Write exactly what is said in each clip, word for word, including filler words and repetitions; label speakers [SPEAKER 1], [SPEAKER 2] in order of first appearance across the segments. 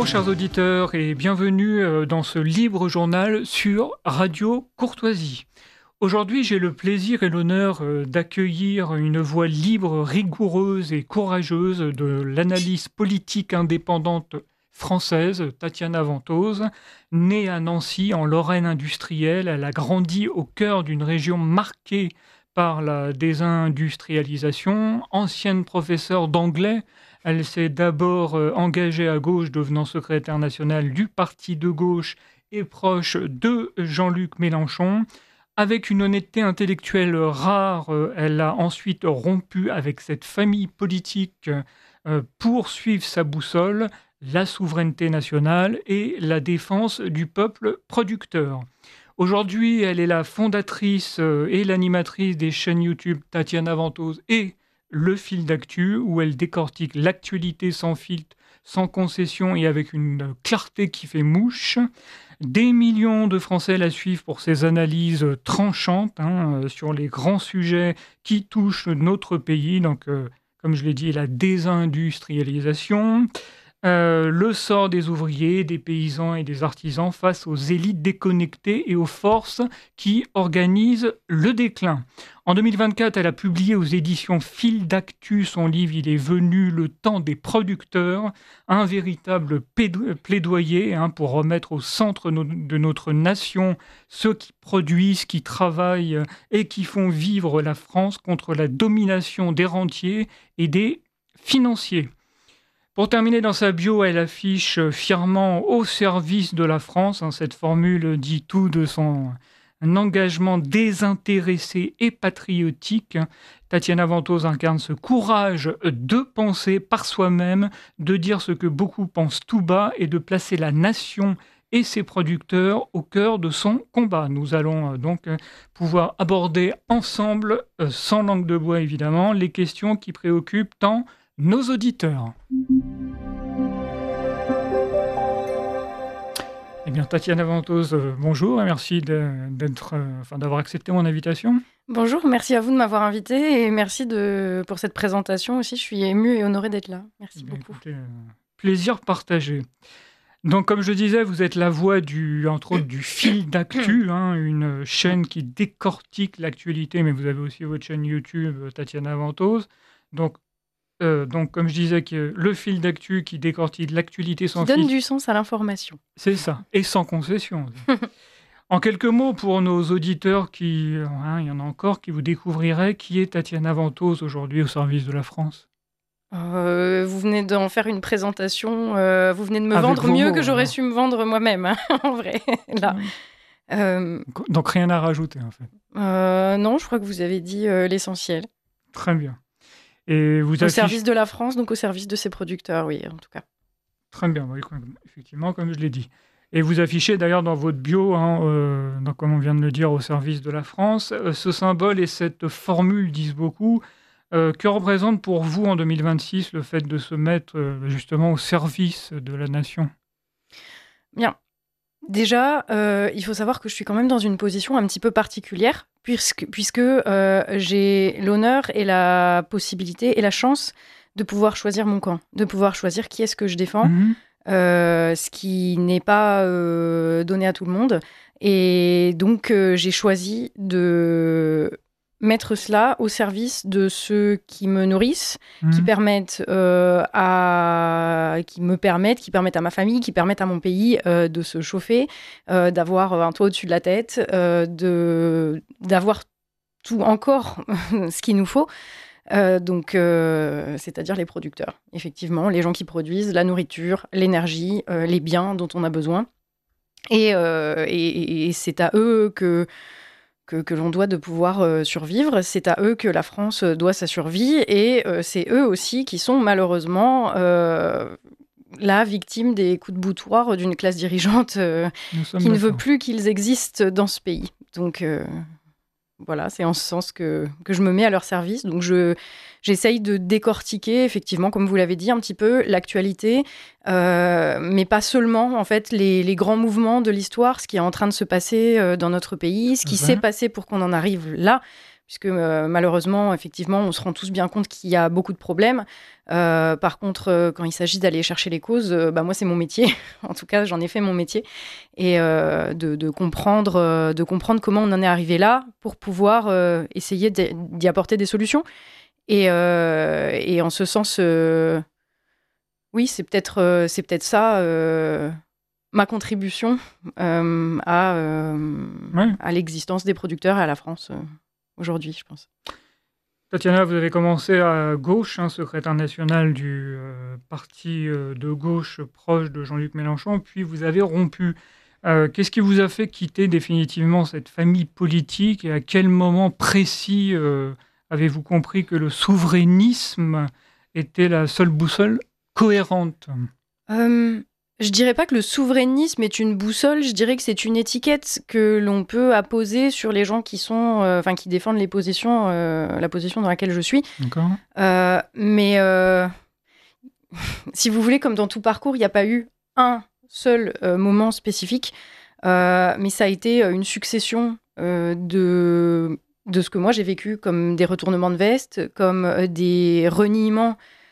[SPEAKER 1] chers auditeurs, et bienvenue dans ce libre journal sur Radio Courtoisie. Aujourd'hui, j'ai le plaisir et l'honneur d'accueillir une voix libre, rigoureuse et courageuse de l'analyse politique indépendante française, Tatiana Ventose. Née à Nancy, en Lorraine industrielle, elle a grandi au cœur d'une région marquée par la désindustrialisation. Ancienne professeure d'anglais, elle s'est d'abord engagée à gauche, devenant secrétaire nationale du parti de gauche et proche de Jean-Luc Mélenchon. Avec une honnêteté intellectuelle rare, elle a ensuite rompu avec cette famille politique pour suivre sa boussole, la souveraineté nationale et la défense du peuple producteur. Aujourd'hui, elle est la fondatrice et l'animatrice des chaînes YouTube Tatiana Ventose et Le Fil d'Actu, où elle décortique l'actualité sans filtre, sans concession et avec une clarté qui fait mouche. Des millions de Français la suivent pour ses analyses tranchantes hein, sur les grands sujets qui touchent notre pays. Donc, euh, comme je l'ai dit, la désindustrialisation, euh, le sort des ouvriers, des paysans et des artisans face aux élites déconnectées et aux forces qui organisent le déclin. En deux mille vingt-quatre, elle a publié aux éditions Fil d'Actu son livre « Il est venu le temps des producteurs », un véritable plaidoyer hein, pour remettre au centre de notre nation ceux qui produisent, qui travaillent et qui font vivre la France contre la domination des rentiers et des financiers. Pour terminer, dans sa bio, elle affiche fièrement « au service de la France hein, ». Cette formule dit tout de son un engagement désintéressé et patriotique. Tatiana Ventose incarne ce courage de penser par soi-même, de dire ce que beaucoup pensent tout bas et de placer la nation et ses producteurs au cœur de son combat. Nous allons donc pouvoir aborder ensemble, sans langue de bois évidemment, les questions qui préoccupent tant nos auditeurs. Eh bien, Tatiana Ventose, euh, bonjour et merci de, d'être, euh, enfin, d'avoir accepté mon invitation.
[SPEAKER 2] Bonjour, merci à vous de m'avoir invité et merci de, pour cette présentation aussi. Je suis émue et honorée d'être là. Merci
[SPEAKER 1] eh bien,
[SPEAKER 2] beaucoup.
[SPEAKER 1] Écoutez, euh, plaisir partagé. Donc, comme je disais, vous êtes la voix, du, entre autres, du Fil d'Actu, hein, une chaîne qui décortique l'actualité, mais vous avez aussi votre chaîne YouTube, Tatiana Ventose. Donc, Euh, donc, comme je disais, que le Fil d'Actu qui décortique l'actualité sans
[SPEAKER 2] filtre. Qui donne
[SPEAKER 1] filtre.
[SPEAKER 2] du sens à l'information.
[SPEAKER 1] C'est ça, et sans concession. En quelques mots, pour nos auditeurs, qui, hein, il y en a encore, qui vous découvriraient, qui est Tatiana Ventose aujourd'hui au service de la France ?
[SPEAKER 2] euh, Vous venez d'en faire une présentation, euh, vous venez de me
[SPEAKER 1] Avec
[SPEAKER 2] vendre mieux
[SPEAKER 1] mots,
[SPEAKER 2] que j'aurais
[SPEAKER 1] alors.
[SPEAKER 2] su me vendre moi-même, hein, en vrai. Là.
[SPEAKER 1] Oui.
[SPEAKER 2] Euh,
[SPEAKER 1] donc, donc rien à rajouter, en fait.
[SPEAKER 2] Euh, non, je crois que vous avez dit euh, l'essentiel.
[SPEAKER 1] Très bien. Et vous
[SPEAKER 2] Au
[SPEAKER 1] affiche...
[SPEAKER 2] service de la France, donc au service de ses producteurs, oui, en tout cas.
[SPEAKER 1] Très bien, oui, effectivement, comme je l'ai dit. Et vous affichez d'ailleurs dans votre bio, hein, euh, donc, comme on vient de le dire, au service de la France, euh, ce symbole et cette formule disent beaucoup. Euh, que représente pour vous en deux mille vingt-six le fait de se mettre euh, justement au service de la nation ?
[SPEAKER 2] Bien. Déjà, euh, il faut savoir que je suis quand même dans une position un petit peu particulière, puisque, puisque euh, j'ai l'honneur et la possibilité et la chance de pouvoir choisir mon camp, de pouvoir choisir qui est-ce que je défends, mmh. euh, ce qui n'est pas euh, donné à tout le monde. Et donc, euh, j'ai choisi de mettre cela au service de ceux qui me nourrissent, mmh. qui permettent euh, à, qui me permettent, qui permettent à ma famille, qui permettent à mon pays euh, de se chauffer, euh, d'avoir un toit au-dessus de la tête, euh, de d'avoir tout encore ce qu'il nous faut. Euh, donc, euh, c'est-à-dire les producteurs, effectivement, les gens qui produisent la nourriture, l'énergie, euh, les biens dont on a besoin. Et, euh, et, et c'est à eux que Que, que l'on doit de pouvoir euh, survivre. C'est à eux que la France doit sa survie et euh, c'est eux aussi qui sont malheureusement euh, la victime des coups de boutoir d'une classe dirigeante euh, qui ne veut plus qu'ils existent dans ce pays. Donc euh, voilà, c'est en ce sens que, que je me mets à leur service. Donc je, j'essaye de décortiquer, effectivement, comme vous l'avez dit, un petit peu l'actualité, euh, mais pas seulement, en fait, les, les grands mouvements de l'histoire, ce qui est en train de se passer euh, dans notre pays, ce qui ouais. s'est passé pour qu'on en arrive là, puisque euh, malheureusement, effectivement, on se rend tous bien compte qu'il y a beaucoup de problèmes. Euh, par contre, euh, quand il s'agit d'aller chercher les causes, euh, bah, moi, c'est mon métier. En tout cas, j'en ai fait mon métier. Et euh, de, de, comprendre, euh, de comprendre comment on en est arrivé là pour pouvoir euh, essayer d'y apporter des solutions. Et, euh, et en ce sens, euh, oui, c'est peut-être, euh, c'est peut-être ça, euh, ma contribution euh, à, euh,
[SPEAKER 1] Ouais.
[SPEAKER 2] à l'existence des producteurs et à la France. Euh. Aujourd'hui, je pense.
[SPEAKER 1] Tatiana, vous avez commencé à gauche, hein, secrétaire nationale du euh, parti euh, de gauche proche de Jean-Luc Mélenchon, puis vous avez rompu. Euh, qu'est-ce qui vous a fait quitter définitivement cette famille politique et à quel moment précis euh, avez-vous compris que le souverainisme était la seule boussole cohérente ?
[SPEAKER 2] euh, Je dirais pas que le souverainisme est une boussole, je dirais que c'est une étiquette que l'on peut apposer sur les gens qui sont, euh, enfin, qui défendent les positions, euh, la position dans laquelle je suis.
[SPEAKER 1] D'accord.
[SPEAKER 2] Euh, mais euh, si vous voulez, comme dans tout parcours, il n'y a pas eu un seul euh, moment spécifique, euh, mais ça a été une succession euh, de de ce que moi j'ai vécu comme des retournements de veste, comme euh, des reniements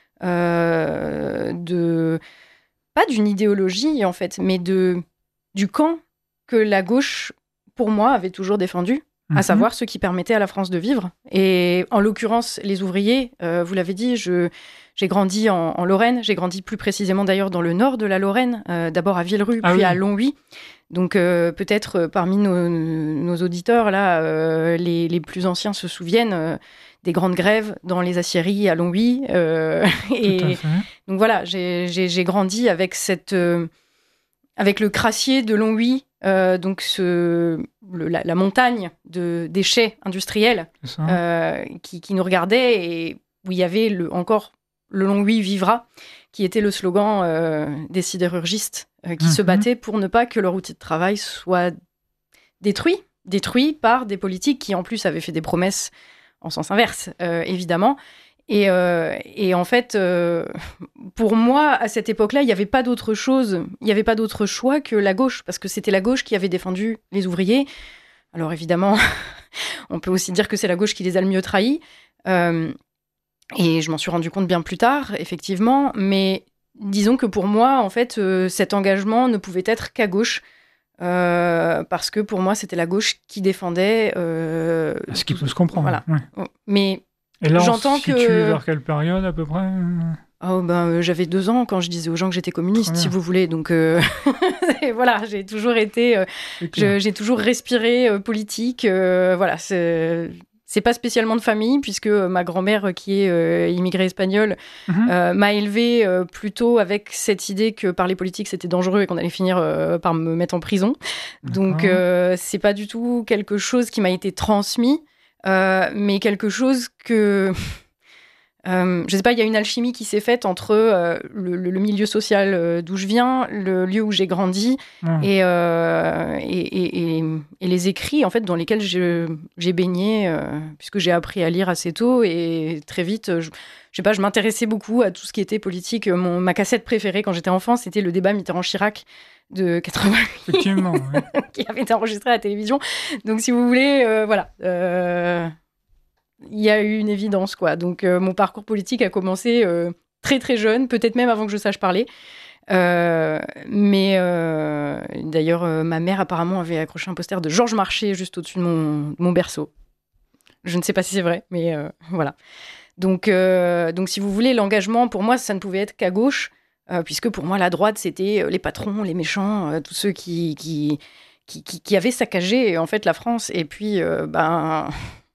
[SPEAKER 2] euh, de pas d'une idéologie, en fait, mais de, du camp que la gauche, pour moi, avait toujours défendu, mmh. à savoir ceux qui permettaient à la France de vivre. Et en l'occurrence, les ouvriers, euh, vous l'avez dit, je, j'ai grandi en, en Lorraine, j'ai grandi plus précisément d'ailleurs dans le nord de la Lorraine, euh, d'abord à Villerue, ah puis oui. à Longwy. Donc euh, peut-être euh, parmi nos, nos auditeurs, là, euh, les, les plus anciens se souviennent euh, des grandes grèves dans les aciéries à Longwy. Euh, et donc voilà, j'ai, j'ai, j'ai grandi avec, cette, euh, avec le crassier de Longwy, euh, donc ce, le, la, la montagne de déchets industriels euh, qui, qui nous regardait et où il y avait le, encore le Longwy vivra, qui était le slogan euh, des sidérurgistes euh, qui mmh. se battaient pour ne pas que leur outil de travail soit détruit, détruit par des politiques qui en plus avaient fait des promesses en sens inverse, euh, évidemment. Et, euh, et en fait, euh, pour moi, à cette époque-là, il n'y avait pas d'autre chose, il n'y avait pas d'autre choix que la gauche, parce que c'était la gauche qui avait défendu les ouvriers. Alors évidemment, on peut aussi dire que c'est la gauche qui les a le mieux trahis. Euh, et je m'en suis rendu compte bien plus tard, effectivement. Mais disons que pour moi, en fait, euh, cet engagement ne pouvait être qu'à gauche. Euh, parce que pour moi, c'était la gauche qui défendait... Euh,
[SPEAKER 1] Ce qui peut se comprendre.
[SPEAKER 2] Voilà.
[SPEAKER 1] Ouais.
[SPEAKER 2] Mais
[SPEAKER 1] et là,
[SPEAKER 2] j'entends
[SPEAKER 1] on se situe
[SPEAKER 2] que...
[SPEAKER 1] vers quelle période, à peu près ?
[SPEAKER 2] Oh, ben, euh, j'avais deux ans quand je disais aux gens que j'étais communiste, si vous voulez. Donc, euh... voilà, j'ai toujours été... Euh, je, j'ai toujours respiré euh, politique. Euh, voilà, c'est... C'est pas spécialement de famille, puisque ma grand-mère, qui est euh, immigrée espagnole, mmh. euh, m'a élevée euh, plutôt avec cette idée que parler politique, c'était dangereux et qu'on allait finir euh, par me mettre en prison. D'accord. Donc, euh, c'est pas du tout quelque chose qui m'a été transmis, euh, mais quelque chose que... Euh, je sais pas, il y a une alchimie qui s'est faite entre euh, le, le milieu social euh, d'où je viens, le lieu où j'ai grandi mmh. et, euh, et, et, et, et les écrits en fait dans lesquels je, j'ai baigné, euh, puisque j'ai appris à lire assez tôt et très vite, je, je sais pas, je m'intéressais beaucoup à tout ce qui était politique. Mon, ma cassette préférée quand j'étais enfant, c'était le débat Mitterrand-Chirac de quatre-vingt-huit,
[SPEAKER 1] effectivement, oui.
[SPEAKER 2] qui avait été enregistré à la télévision. Donc si vous voulez, euh, voilà. Euh... Il y a eu une évidence, quoi. Donc, euh, mon parcours politique a commencé euh, très, très jeune, peut-être même avant que je sache parler. Euh, mais euh, d'ailleurs, euh, ma mère, apparemment, avait accroché un poster de Georges Marchais juste au-dessus de mon, mon berceau. Je ne sais pas si c'est vrai, mais euh, voilà. Donc, euh, donc, si vous voulez, l'engagement, pour moi, ça ne pouvait être qu'à gauche, euh, puisque pour moi, la droite, c'était les patrons, les méchants, euh, tous ceux qui, qui, qui, qui, qui avaient saccagé, en fait, la France. Et puis, euh, ben...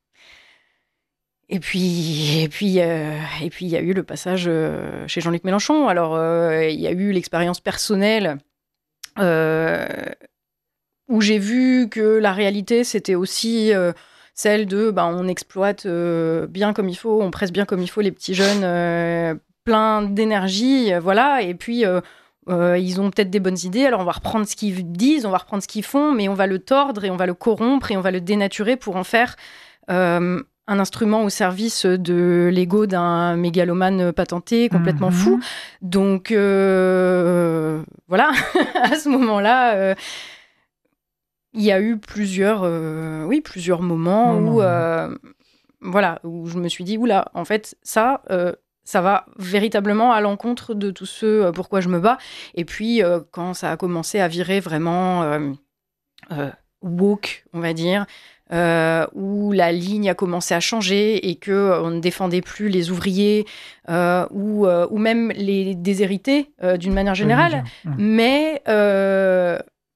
[SPEAKER 2] Et puis, et puis, euh, et puis, il y a eu le passage euh, chez Jean-Luc Mélenchon. Alors, euh, il y a eu l'expérience personnelle euh, où j'ai vu que la réalité, c'était aussi euh, celle de, ben, on exploite euh, bien comme il faut, on presse bien comme il faut les petits jeunes, euh, pleins d'énergie, euh, voilà. Et puis, euh, euh, ils ont peut-être des bonnes idées. Alors, on va reprendre ce qu'ils disent, on va reprendre ce qu'ils font, mais on va le tordre et on va le corrompre et on va le dénaturer pour en faire euh, un instrument au service de l'ego d'un mégalomane patenté, complètement mmh. fou. Donc, euh, voilà, à ce moment-là, euh, il y a eu plusieurs, euh, oui, plusieurs moments mmh. où, euh, voilà, où je me suis dit, oula, en fait, ça, euh, ça va véritablement à l'encontre de tout ce pourquoi je me bats. Et puis, euh, quand ça a commencé à virer vraiment euh, euh, woke, on va dire, euh, où la ligne a commencé à changer et qu'on euh, ne défendait plus les ouvriers euh, ou, euh, ou même les déshérités euh, d'une manière générale,
[SPEAKER 1] oui,
[SPEAKER 2] mais euh,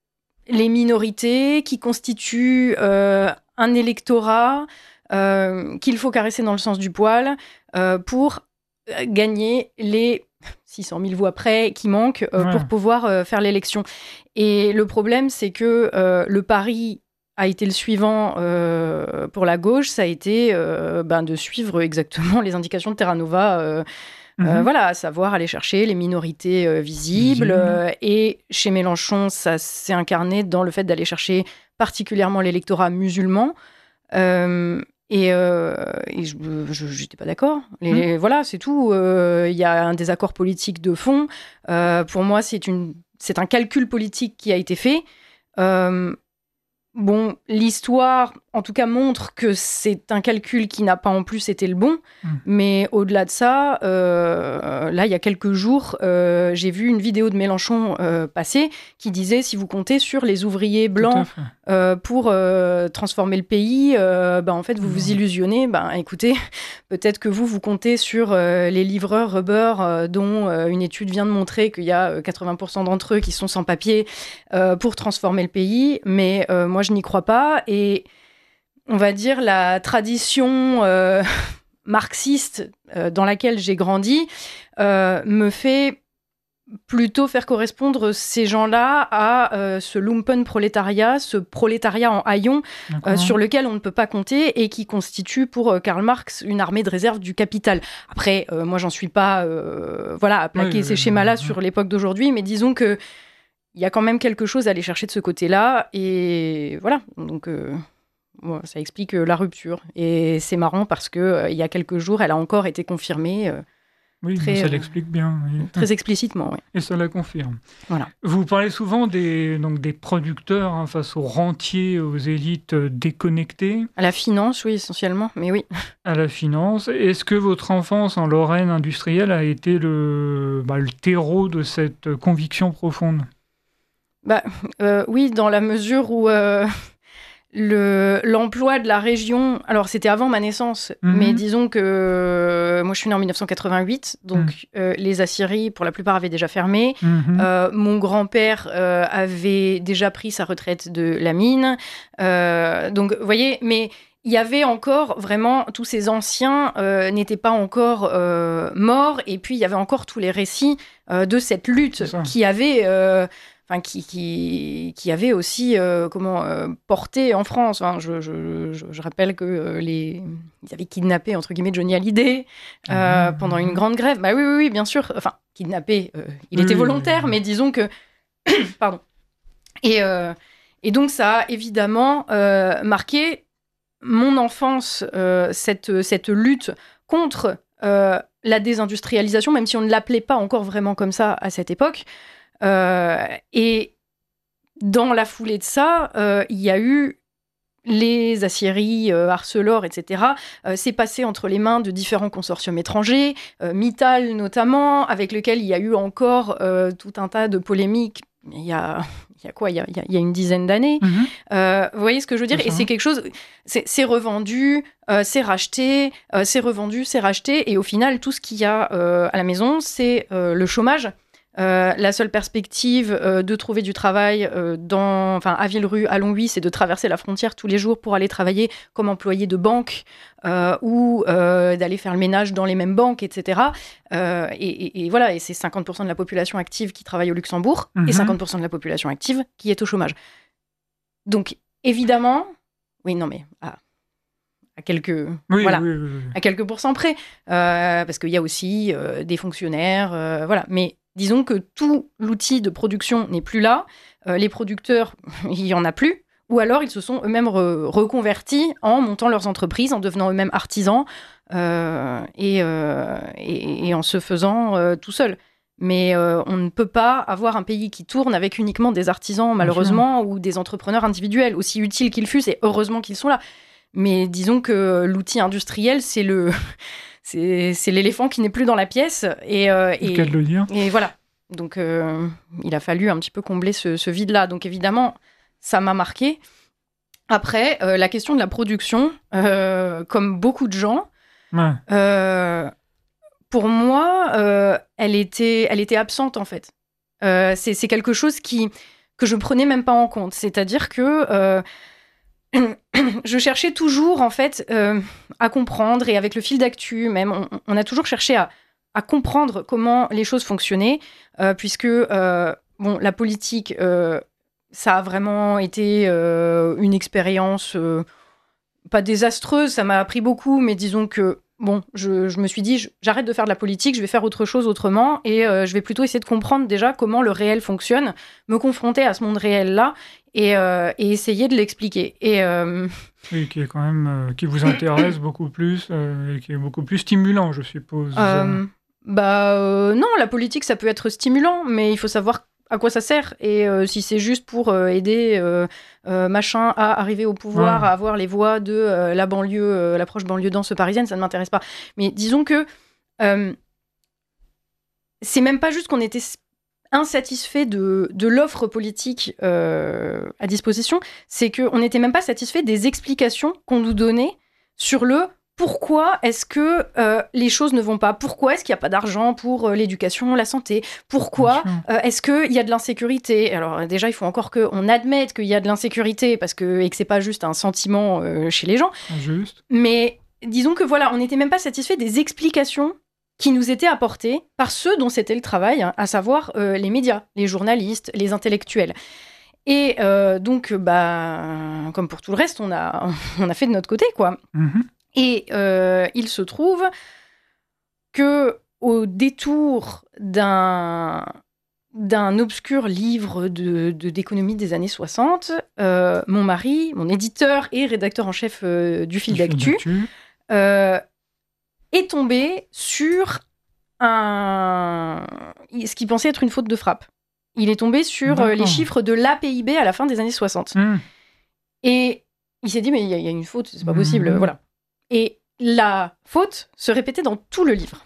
[SPEAKER 2] les minorités qui constituent euh, un électorat euh, qu'il faut caresser dans le sens du poil euh, pour gagner les six cent mille voix près qui manquent euh,
[SPEAKER 1] ouais.
[SPEAKER 2] pour pouvoir euh, faire l'élection. Et le problème, c'est que euh, le pari a été le suivant euh, pour la gauche, ça a été euh, ben, de suivre exactement les indications de Terra Nova, euh, mm-hmm. euh, voilà, à savoir aller chercher les minorités euh, visibles. Euh, et chez Mélenchon, ça s'est incarné dans le fait d'aller chercher particulièrement l'électorat musulman. Euh, Et, euh, et je n'étais pas d'accord. Les, mmh. Voilà, c'est tout. Il euh, y a un désaccord politique de fond. Euh, pour moi, c'est, une, c'est un calcul politique qui a été fait. Euh, bon, l'histoire, en tout cas, montre que c'est un calcul qui n'a pas en plus été le bon. Mmh. Mais au-delà de ça, euh, là, il y a quelques jours, euh, j'ai vu une vidéo de Mélenchon euh, passer qui disait, si vous comptez sur les ouvriers blancs euh, pour euh, transformer le pays, euh, bah, en fait, vous mmh. vous illusionnez. Bah, écoutez, peut-être que vous, vous comptez sur euh, les livreurs Uber, euh, dont euh, une étude vient de montrer qu'il y a quatre-vingts pour cent d'entre eux qui sont sans papier euh, pour transformer le pays. Mais euh, moi, je n'y crois pas. Et on va dire la tradition euh, marxiste euh, dans laquelle j'ai grandi euh, me fait plutôt faire correspondre ces gens-là à euh, ce lumpen prolétariat, ce prolétariat en haillons euh, sur lequel on ne peut pas compter et qui constitue pour euh, Karl Marx une armée de réserve du capital. Après, euh, moi, j'en suis pas euh, voilà, à plaquer oui, ces oui, schémas-là oui, sur oui. l'époque d'aujourd'hui, mais disons que il y a quand même quelque chose à aller chercher de ce côté-là. Et voilà, donc... Euh... Bon, ça explique euh, la rupture. Et c'est marrant parce qu'il euh, y a quelques jours, elle a encore été confirmée. Euh,
[SPEAKER 1] oui, très, ça l'explique bien. Oui.
[SPEAKER 2] Très explicitement, oui.
[SPEAKER 1] Et ça la confirme.
[SPEAKER 2] Voilà.
[SPEAKER 1] Vous parlez souvent des, donc des producteurs hein, face aux rentiers, aux élites déconnectées.
[SPEAKER 2] À la finance, oui, essentiellement, mais oui.
[SPEAKER 1] À la finance. Est-ce que votre enfance en Lorraine industrielle a été le, bah, le terreau de cette conviction profonde ?
[SPEAKER 2] bah, euh, Oui, dans la mesure où... Euh... Le, l'emploi de la région, alors c'était avant ma naissance, mmh. mais disons que euh, moi je suis née en dix-neuf cent quatre-vingt-huit, donc mmh. euh, les aciéries pour la plupart avaient déjà fermé. Mmh. Euh, mon grand-père euh, avait déjà pris sa retraite de la mine. Euh, donc vous voyez, mais il y avait encore vraiment, tous ces anciens euh, n'étaient pas encore euh, morts, et puis il y avait encore tous les récits euh, de cette lutte qui avait... Euh, Enfin, qui, qui, qui avait aussi euh, comment, euh, porté en France. Enfin, je, je, je, je rappelle que euh, les, ils avaient kidnappé, entre guillemets, Johnny Hallyday euh, mmh. pendant une grande grève. Bah oui, oui, oui, bien sûr. Enfin, kidnappé, euh, il oui, était volontaire, oui. mais disons que... Pardon. Et, euh, et donc, ça a évidemment euh, marqué mon enfance, euh, cette, cette lutte contre euh, la désindustrialisation, même si on ne l'appelait pas encore vraiment comme ça à cette époque. Euh, et dans la foulée de ça, euh, il y a eu les aciéries, euh, Arcelor, et cetera. Euh, c'est passé entre les mains de différents consortiums étrangers, euh, Mittal notamment, avec lequel il y a eu encore euh, tout un tas de polémiques. Il y a, il y a quoi il y a, il y a une dizaine d'années. Mmh. Euh, vous voyez ce que je veux dire ? Et c'est quelque chose... C'est, c'est revendu, euh, c'est racheté, euh, c'est revendu, c'est racheté. Et au final, tout ce qu'il y a euh, à la maison, c'est euh, le chômage. Euh, la seule perspective euh, de trouver du travail euh, dans, enfin, à Villerue, à Longwy, c'est de traverser la frontière tous les jours pour aller travailler comme employé de banque euh, ou euh, d'aller faire le ménage dans les mêmes banques, et cetera. Euh, et, et, et voilà, et c'est cinquante pour cent de la population active qui travaille au Luxembourg mmh. et cinquante pour cent de la population active qui est au chômage. Donc, évidemment, oui, non, mais... Ah. à quelques,
[SPEAKER 1] oui,
[SPEAKER 2] voilà,
[SPEAKER 1] oui, oui, oui.
[SPEAKER 2] à quelques pourcents près, euh, parce qu'il y a aussi euh, des fonctionnaires, euh, voilà. Mais disons que tout l'outil de production n'est plus là, euh, les producteurs, il n'y en a plus, ou alors ils se sont eux-mêmes re- reconvertis en montant leurs entreprises, en devenant eux-mêmes artisans, euh, et, euh, et, et en se faisant euh, tout seul. Mais euh, on ne peut pas avoir un pays qui tourne avec uniquement des artisans, malheureusement, ou des entrepreneurs individuels, aussi utiles qu'ils fussent, et heureusement qu'ils sont là. Mais disons que l'outil industriel, c'est le, c'est, c'est l'éléphant qui n'est plus dans la pièce. Et, euh,
[SPEAKER 1] et, le cas de le dire.
[SPEAKER 2] Et voilà. Donc, euh, il a fallu un petit peu combler ce, ce vide-là. Donc, évidemment, ça m'a marqué. Après, euh, la question de la production, euh, comme beaucoup de gens,
[SPEAKER 1] ouais.
[SPEAKER 2] euh, pour moi, euh, elle était, elle était absente, en fait. Euh, c'est, c'est quelque chose qui, que je ne prenais même pas en compte. C'est-à-dire que euh, je cherchais toujours, en fait, euh, à comprendre, et avec le fil d'actu même, on, on a toujours cherché à à comprendre comment les choses fonctionnaient, euh, puisque euh, bon, la politique, euh, ça a vraiment été euh, une expérience euh, pas désastreuse, ça m'a appris beaucoup, mais disons que bon, je, je me suis dit, je, j'arrête de faire de la politique, je vais faire autre chose autrement, et euh, je vais plutôt essayer de comprendre déjà comment le réel fonctionne, me confronter à ce monde réel-là, et, euh, et essayer de l'expliquer. Et... Euh...
[SPEAKER 1] Oui, qui est quand même, euh, qui vous intéresse beaucoup plus, euh, et qui est beaucoup plus stimulant, je suppose.
[SPEAKER 2] Euh... Bah euh, non, la politique, ça peut être stimulant, mais il faut savoir à quoi ça sert. Et euh, si c'est juste pour euh, aider euh, euh, machin à arriver au pouvoir, ouais. à avoir les voix de euh, la banlieue, euh, l'approche banlieue dense parisienne, ça ne m'intéresse pas. Mais disons que euh, c'est même pas juste qu'on était insatisfait de, de l'offre politique euh, à disposition, c'est qu'on n'était même pas satisfait des explications qu'on nous donnait sur le pourquoi est-ce que euh, les choses ne vont pas ? Pourquoi est-ce qu'il n'y a pas d'argent pour euh, l'éducation, la santé ? Pourquoi euh, est-ce qu'il y a de l'insécurité ? Alors déjà, il faut encore qu'on admette qu'il y a de l'insécurité parce que, et que ce n'est pas juste un sentiment euh, chez les gens.
[SPEAKER 1] Juste.
[SPEAKER 2] Mais disons que voilà, on n'était même pas satisfait des explications qui nous étaient apportées par ceux dont c'était le travail, hein, à savoir euh, les médias, les journalistes, les intellectuels. Et euh, donc, bah, comme pour tout le reste, on a, on a fait de notre côté, quoi.
[SPEAKER 1] Mm-hmm.
[SPEAKER 2] Et euh, il se trouve que au détour d'un, d'un obscur livre de, de, d'économie des années soixante, euh, mon mari, mon éditeur et rédacteur en chef euh, du fil d'actu, euh, est tombé sur un... ce qu'il pensait être une faute de frappe. Il est tombé sur euh, les chiffres de l'A P I B à la fin des années soixante.
[SPEAKER 1] Mmh.
[SPEAKER 2] Et il s'est dit, mais il y, y a une faute, c'est pas possible, mmh. voilà. Et la faute se répétait dans tout le livre.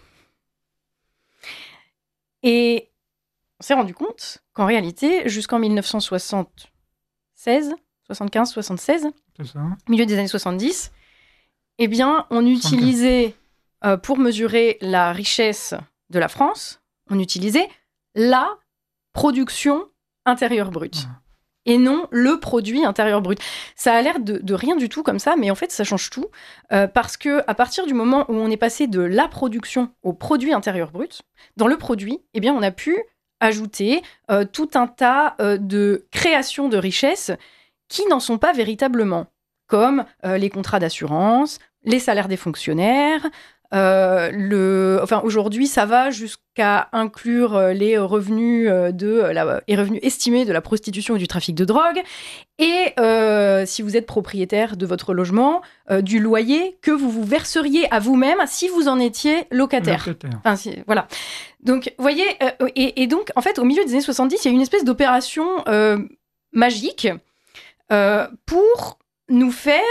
[SPEAKER 2] Et on s'est rendu compte qu'en réalité, jusqu'en dix-neuf cent soixante-seize, soixante-quinze, soixante-seize,
[SPEAKER 1] c'est ça.
[SPEAKER 2] milieu des années soixante-dix, eh bien, on utilisait, euh, pour mesurer la richesse de la France, on utilisait la production intérieure brute. Mmh. Et non le produit intérieur brut. Ça a l'air de, de rien du tout comme ça, mais en fait, ça change tout, euh, parce que à partir du moment où on est passé de la production au produit intérieur brut, dans le produit, eh bien, on a pu ajouter euh, tout un tas euh, de créations de richesses qui n'en sont pas véritablement, comme euh, les contrats d'assurance, les salaires des fonctionnaires. Euh, le, enfin, aujourd'hui, ça va jusqu'à inclure euh, les revenus euh, de la, les revenus estimés de la prostitution et du trafic de drogue, et euh, si vous êtes propriétaire de votre logement, euh, du loyer que vous vous verseriez à vous-même si vous en étiez locataire.
[SPEAKER 1] locataire.
[SPEAKER 2] Enfin, si, voilà. Donc, vous voyez, euh, et, et donc, en fait, au milieu des années soixante-dix, il y a eu une espèce d'opération euh, magique euh, pour nous faire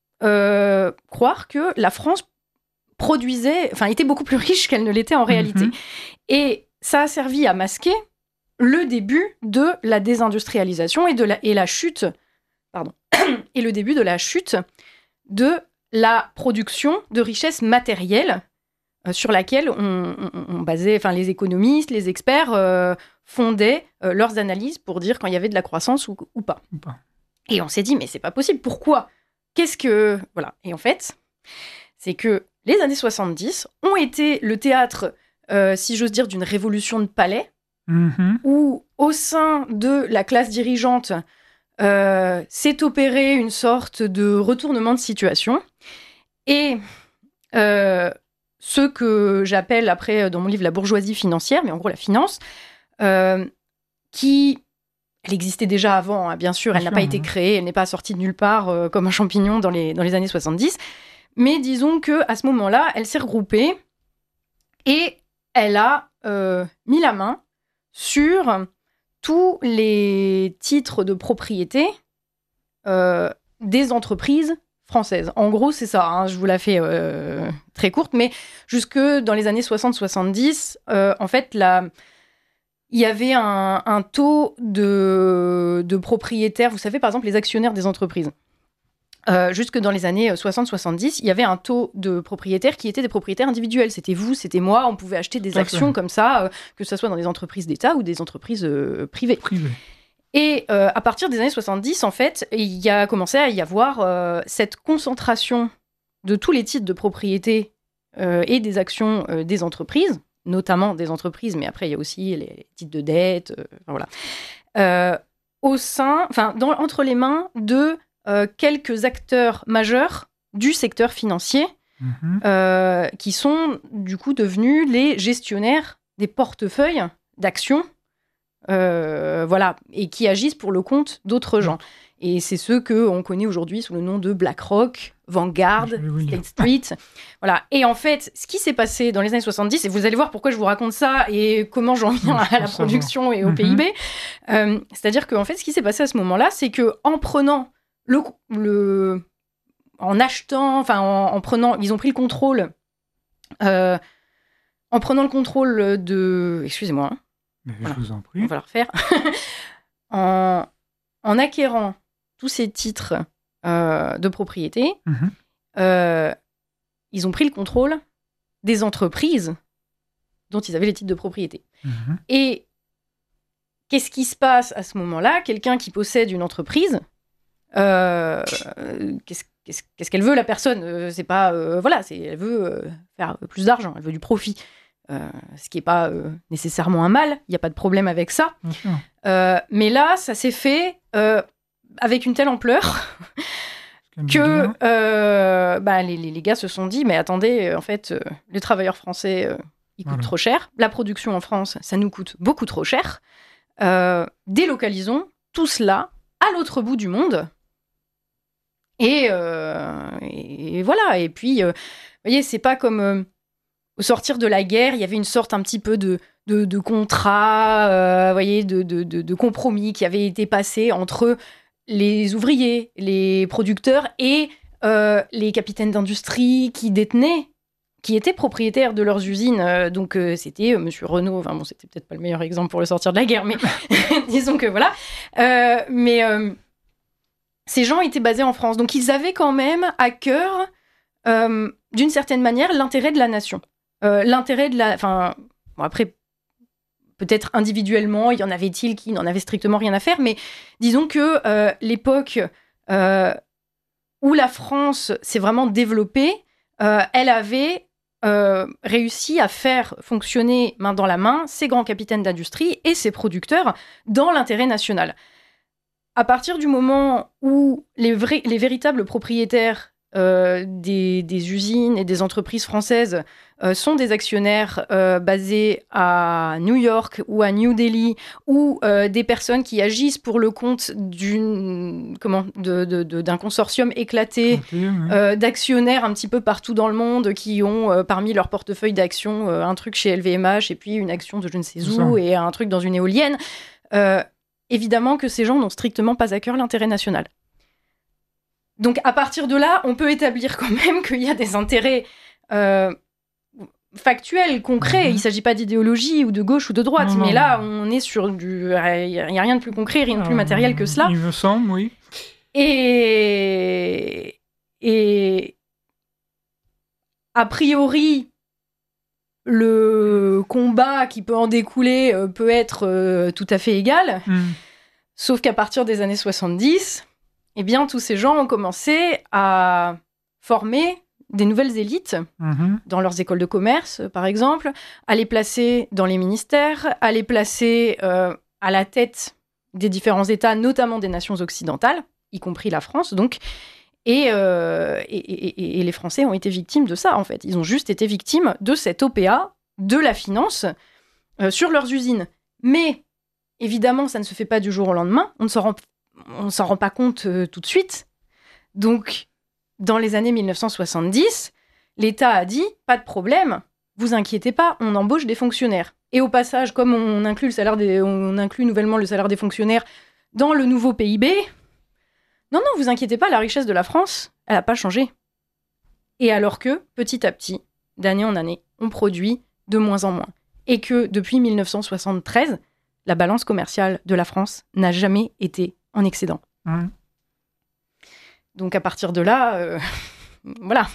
[SPEAKER 2] euh, croire que la France produisait, enfin, était beaucoup plus riche qu'elle ne l'était en réalité. Mm-hmm. Et ça a servi à masquer le début de la désindustrialisation et, de la, et la chute, pardon, et le début de la chute de la production de richesses matérielles euh, sur laquelle on, on, on basait, enfin, les économistes, les experts euh, fondaient euh, leurs analyses pour dire quand il y avait de la croissance ou, ou pas.
[SPEAKER 1] Ou pas.
[SPEAKER 2] Et on s'est dit, mais c'est pas possible, pourquoi ? Qu'est-ce que... Voilà. Et en fait, c'est que les années soixante-dix ont été le théâtre, euh, si j'ose dire, d'une révolution de palais,
[SPEAKER 1] mmh.
[SPEAKER 2] où, au sein de la classe dirigeante, euh, s'est opéré une sorte de retournement de situation. Et euh, ce que j'appelle, après, dans mon livre, la bourgeoisie financière, mais en gros la finance, euh, qui... Elle existait déjà avant, hein, bien sûr, elle bien n'a sûr, pas hein. été créée, elle n'est pas sortie de nulle part euh, comme un champignon dans les, dans les années soixante-dix. Mais disons qu'à ce moment-là, elle s'est regroupée et elle a euh, mis la main sur tous les titres de propriété euh, des entreprises française. En gros, c'est ça, hein, je vous la fais euh, très courte, mais jusque dans les années soixante soixante-dix, euh, en fait, la... il y avait un, un taux de, de propriétaires, vous savez, par exemple, les actionnaires des entreprises. Euh, jusque dans les années soixante soixante-dix, il y avait un taux de propriétaires qui étaient des propriétaires individuels. C'était vous, c'était moi, on pouvait acheter des actions comme ça, euh, que ce soit dans des entreprises d'État ou des entreprises euh, privées.
[SPEAKER 1] Privé.
[SPEAKER 2] Et euh, à partir des années soixante-dix, en fait, il y a commencé à y avoir euh, cette concentration de tous les titres de propriété euh, et des actions euh, des entreprises, notamment des entreprises, mais après il y a aussi les titres de dette, euh, enfin, voilà, euh, au sein, enfin, dans, entre les mains de euh, quelques acteurs majeurs du secteur financier, mmh. euh, qui sont du coup devenus les gestionnaires des portefeuilles d'actions. Euh, voilà, et qui agissent pour le compte d'autres gens. Et c'est ceux qu'on connaît aujourd'hui sous le nom de BlackRock, Vanguard, State Street. Voilà. Et en fait, ce qui s'est passé dans les années soixante-dix, et vous allez voir pourquoi je vous raconte ça et comment j'en viens à la production et au mm-hmm. P I B, euh, c'est-à-dire qu'en fait, ce qui s'est passé à ce moment-là, c'est qu'en prenant le, le... en achetant, enfin, en, en prenant, ils ont pris le contrôle, euh, en prenant le contrôle de... Excusez-moi, hein.
[SPEAKER 1] Voilà. Je vous en prie.
[SPEAKER 2] On va le refaire. en, en acquérant tous ces titres euh, de propriété, mmh. euh, ils ont pris le contrôle des entreprises dont ils avaient les titres de propriété. Mmh. Et qu'est-ce qui se passe à ce moment-là ? Quelqu'un qui possède une entreprise, euh, qu'est-ce, qu'est-ce, qu'est-ce qu'elle veut, la personne ? euh, C'est pas, euh, voilà, c'est, elle veut euh, faire plus d'argent, elle veut du profit. Euh, ce qui n'est pas euh, nécessairement un mal, il n'y a pas de problème avec ça. Mmh. Euh, mais là, ça s'est fait euh, avec une telle ampleur que euh, bah, les, les, les gars se sont dit, mais attendez, en fait, euh, les travailleurs français, euh, ils coûtent voilà. trop cher. La production en France, ça nous coûte beaucoup trop cher. Euh, délocalisons tout cela à l'autre bout du monde. Et, euh, et, et voilà. Et puis, euh, vous voyez, c'est pas comme... Euh, au sortir de la guerre, il y avait une sorte un petit peu de, de, de contrat, euh, voyez, de, de, de, de compromis qui avait été passé entre les ouvriers, les producteurs et euh, les capitaines d'industrie qui détenaient, qui étaient propriétaires de leurs usines. Euh, donc euh, c'était euh, Monsieur Renault, enfin bon, c'était peut-être pas le meilleur exemple pour le sortir de la guerre, mais disons que voilà. Euh, mais euh, ces gens étaient basés en France, donc ils avaient quand même à cœur, euh, d'une certaine manière, l'intérêt de la nation. Euh, l'intérêt de la... Enfin, bon, après, peut-être individuellement, il y en avait-il qui n'en avaient strictement rien à faire, mais disons que euh, l'époque euh, où la France s'est vraiment développée, euh, elle avait euh, réussi à faire fonctionner main dans la main ses grands capitaines d'industrie et ses producteurs dans l'intérêt national. À partir du moment où les, vrais, les véritables propriétaires Euh, des, des usines et des entreprises françaises euh, sont des actionnaires euh, basés à New York ou à New Delhi, ou euh, des personnes qui agissent pour le compte d'une, comment, de, de, de, d'un consortium éclaté okay, oui. euh, d'actionnaires un petit peu partout dans le monde qui ont euh, parmi leur portefeuille d'actions euh, un truc chez L V M H et puis une action de je ne sais où ça. Et un truc dans une éolienne. Euh, évidemment que ces gens n'ont strictement pas à cœur l'intérêt national. Donc, à partir de là, on peut établir quand même qu'il y a des intérêts euh, factuels, concrets. Mmh. Il ne s'agit pas d'idéologie ou de gauche ou de droite, non, mais non. là, on est sur du... Il n'y a rien de plus concret, rien de plus euh, matériel que cela.
[SPEAKER 1] Il me semble, oui.
[SPEAKER 2] Et... Et... A priori, le combat qui peut en découler euh, peut être euh, tout à fait égal. Mmh. Sauf qu'à partir des années soixante-dix... eh bien, tous ces gens ont commencé à former des nouvelles élites mmh. dans leurs écoles de commerce, par exemple, à les placer dans les ministères, à les placer euh, à la tête des différents États, notamment des nations occidentales, y compris la France, donc. Et, euh, et, et, et les Français ont été victimes de ça, en fait. Ils ont juste été victimes de cette O P A, de la finance, euh, sur leurs usines. Mais, évidemment, ça ne se fait pas du jour au lendemain. On ne s'en rend On ne s'en rend pas compte euh, tout de suite. Donc, dans les années dix-neuf cent soixante-dix, l'État a dit « pas de problème, vous inquiétez pas, on embauche des fonctionnaires ». Et au passage, comme on inclut, le salaire des, on inclut nouvellement le salaire des fonctionnaires dans le nouveau P I B, non, non, vous inquiétez pas, la richesse de la France, elle n'a pas changé. Et alors que, petit à petit, d'année en année, on produit de moins en moins. Et que, depuis dix-neuf cent soixante-treize, la balance commerciale de la France n'a jamais été en excédent. Mmh. Donc, à partir de là, euh, voilà.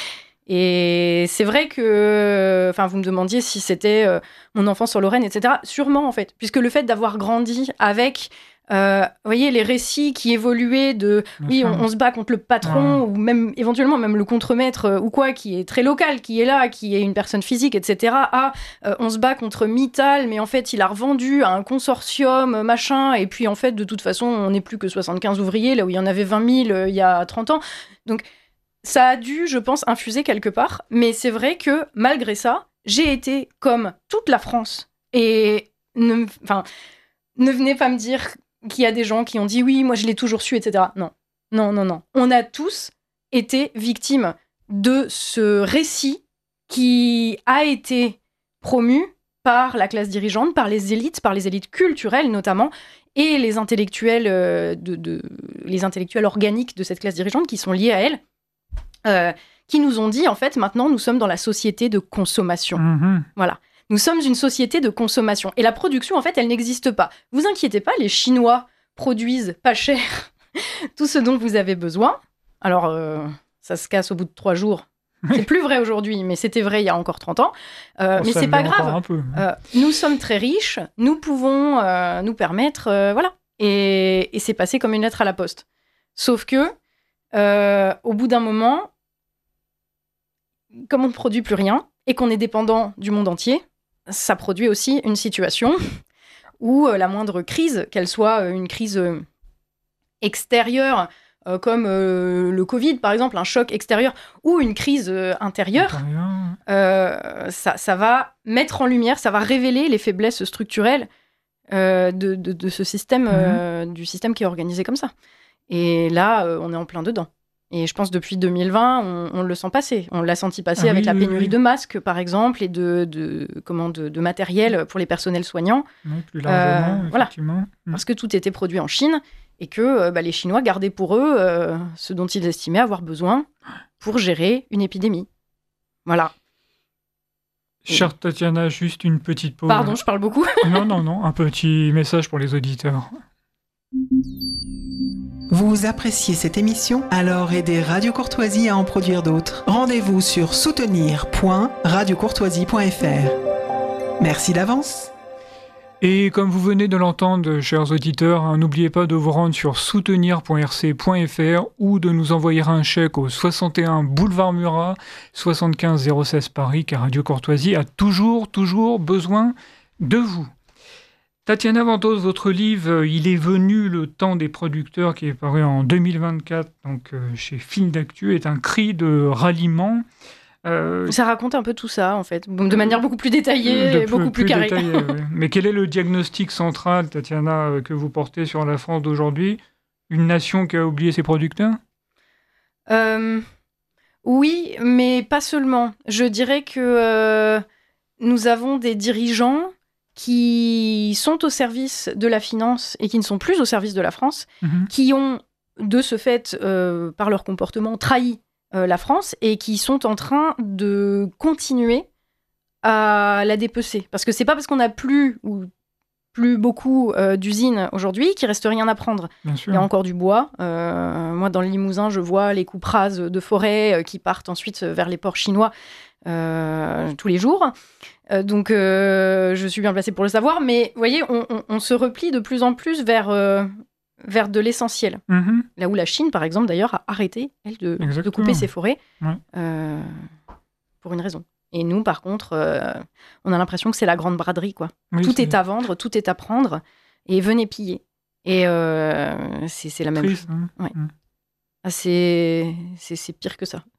[SPEAKER 2] Et c'est vrai que, enfin, vous me demandiez si c'était euh, mon enfance sur Lorraine, et cetera. Sûrement, en fait, puisque le fait d'avoir grandi avec, euh, vous voyez, les récits qui évoluaient de, oui, on, on se bat contre le patron, ouais. ou même éventuellement même le contremaître euh, ou quoi, qui est très local, qui est là, qui est une personne physique, et cetera. Ah, euh, on se bat contre Mittal, mais en fait, il a revendu à un consortium, machin, et puis en fait, de toute façon, on n'est plus que soixante-quinze ouvriers, là où il y en avait vingt mille euh, il y a trente ans. Donc, ça a dû, je pense, infuser quelque part. Mais c'est vrai que, malgré ça, j'ai été comme toute la France. Et ne, enfin, ne venez pas me dire qu'il y a des gens qui ont dit « oui, moi je l'ai toujours su », et cetera. Non, non, non, non. On a tous été victimes de ce récit qui a été promu par la classe dirigeante, par les élites, par les élites culturelles notamment, et les intellectuels, euh, de, de, les intellectuels organiques de cette classe dirigeante qui sont liés à elle. Euh, qui nous ont dit, en fait, maintenant, nous sommes dans la société de consommation. Mmh. Voilà. Nous sommes une société de consommation. Et la production, en fait, elle n'existe pas. Vous inquiétez pas, les Chinois produisent pas cher tout ce dont vous avez besoin. Alors, euh, ça se casse au bout de trois jours. C'est plus vrai aujourd'hui, mais c'était vrai il y a encore trente ans. Euh, mais c'est pas grave. Euh, nous sommes très riches. Nous pouvons euh, nous permettre... Euh, voilà. Et, et c'est passé comme une lettre à la poste. Sauf que Euh, au bout d'un moment, comme on ne produit plus rien et qu'on est dépendant du monde entier, ça produit aussi une situation où euh, la moindre crise, qu'elle soit euh, une crise euh, extérieure, euh, comme euh, le Covid par exemple, un choc extérieur, ou une crise euh, intérieure, euh, ça, ça va mettre en lumière, ça va révéler les faiblesses structurelles euh, de, de, de ce système, mmh. euh, du système qui est organisé comme ça. Et là, euh, on est en plein dedans. Et je pense depuis deux mille vingt, on, on le sent passer. On l'a senti passer ah, avec oui, la pénurie oui, oui. de masques, par exemple, et de, de, comment, de, de matériel pour les personnels soignants.
[SPEAKER 1] Oui, plus largement, euh, effectivement.
[SPEAKER 2] Voilà. Mmh. Parce que tout était produit en Chine et que euh, bah, les Chinois gardaient pour eux euh, ce dont ils estimaient avoir besoin pour gérer une épidémie. Voilà.
[SPEAKER 1] Chère Tatiana, juste une petite pause.
[SPEAKER 2] Pardon, je parle beaucoup.
[SPEAKER 1] Non, non, non. Un petit message pour les auditeurs.
[SPEAKER 3] Vous appréciez cette émission? Alors aidez Radio Courtoisie à en produire d'autres. Rendez-vous sur soutenir point radio courtoisie point f r. Merci d'avance.
[SPEAKER 1] Et comme vous venez de l'entendre, chers auditeurs, hein, n'oubliez pas de vous rendre sur soutenir point r c point f r ou de nous envoyer un chèque au soixante et un boulevard Murat, soixante-quinze zéro seize Paris, car Radio Courtoisie a toujours, toujours besoin de vous. Tatiana Ventose, votre livre « Il est venu le temps des producteurs » qui est paru en deux mille vingt-quatre donc, euh, chez Film d'Actu est un cri de ralliement.
[SPEAKER 2] Euh, Ça raconte un peu tout ça, en fait, de manière beaucoup plus détaillée et beaucoup plus, plus carrée. Détaillée,
[SPEAKER 1] ouais. Mais quel est le diagnostic central, Tatiana, que vous portez sur la France d'aujourd'hui? Une nation qui a oublié ses producteurs?
[SPEAKER 2] euh, Oui, mais pas seulement. Je dirais que euh, nous avons des dirigeants qui sont au service de la finance et qui ne sont plus au service de la France, mmh. qui ont, de ce fait, euh, par leur comportement, trahi euh, la France et qui sont en train de continuer à la dépecer. Parce que c'est pas parce qu'on n'a plus ou plus beaucoup euh, d'usines aujourd'hui qu'il reste rien à prendre. Il y a encore du bois. Euh, moi, dans le Limousin, je vois les coupes rases de forêt euh, qui partent ensuite vers les ports chinois euh, tous les jours. Euh, donc, euh, je suis bien placée pour le savoir. Mais, vous voyez, on, on, on se replie de plus en plus vers, euh, vers de l'essentiel. Mm-hmm. Là où la Chine, par exemple, d'ailleurs, a arrêté, elle, de, de couper ses forêts ouais. euh, pour une raison. Et nous, par contre, euh, on a l'impression que c'est la grande braderie, quoi. Oui, tout c'est... est à vendre, tout est à prendre, et venez piller. Et euh, c'est, c'est la même chose. Hein. Ouais. Mm. Ah, c'est, c'est, c'est pire que ça.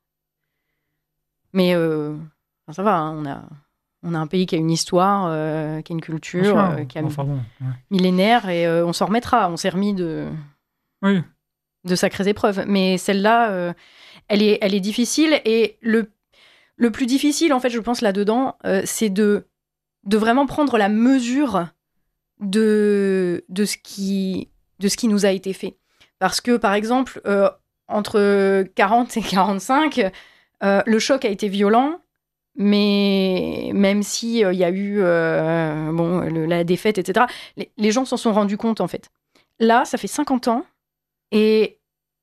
[SPEAKER 2] Mais euh, enfin, ça va, hein, on a... On a un pays qui a une histoire, euh, qui a une culture, enfin, euh, qui a enfin bon, ouais. millénaire, et euh, on s'en remettra. On s'est remis de,
[SPEAKER 1] oui.
[SPEAKER 2] de sacrées épreuves. Mais celle-là, euh, elle est, elle est difficile. Et le, le plus difficile, en fait, je pense, là-dedans, euh, c'est de, de vraiment prendre la mesure de, de, ce qui, de ce qui nous a été fait. Parce que, par exemple, euh, entre quarante et quarante-cinq, euh, le choc a été violent, mais même s'il y a eu euh, bon, le, la défaite, et cetera, les, les gens s'en sont rendus compte, en fait. Là, ça fait cinquante ans, et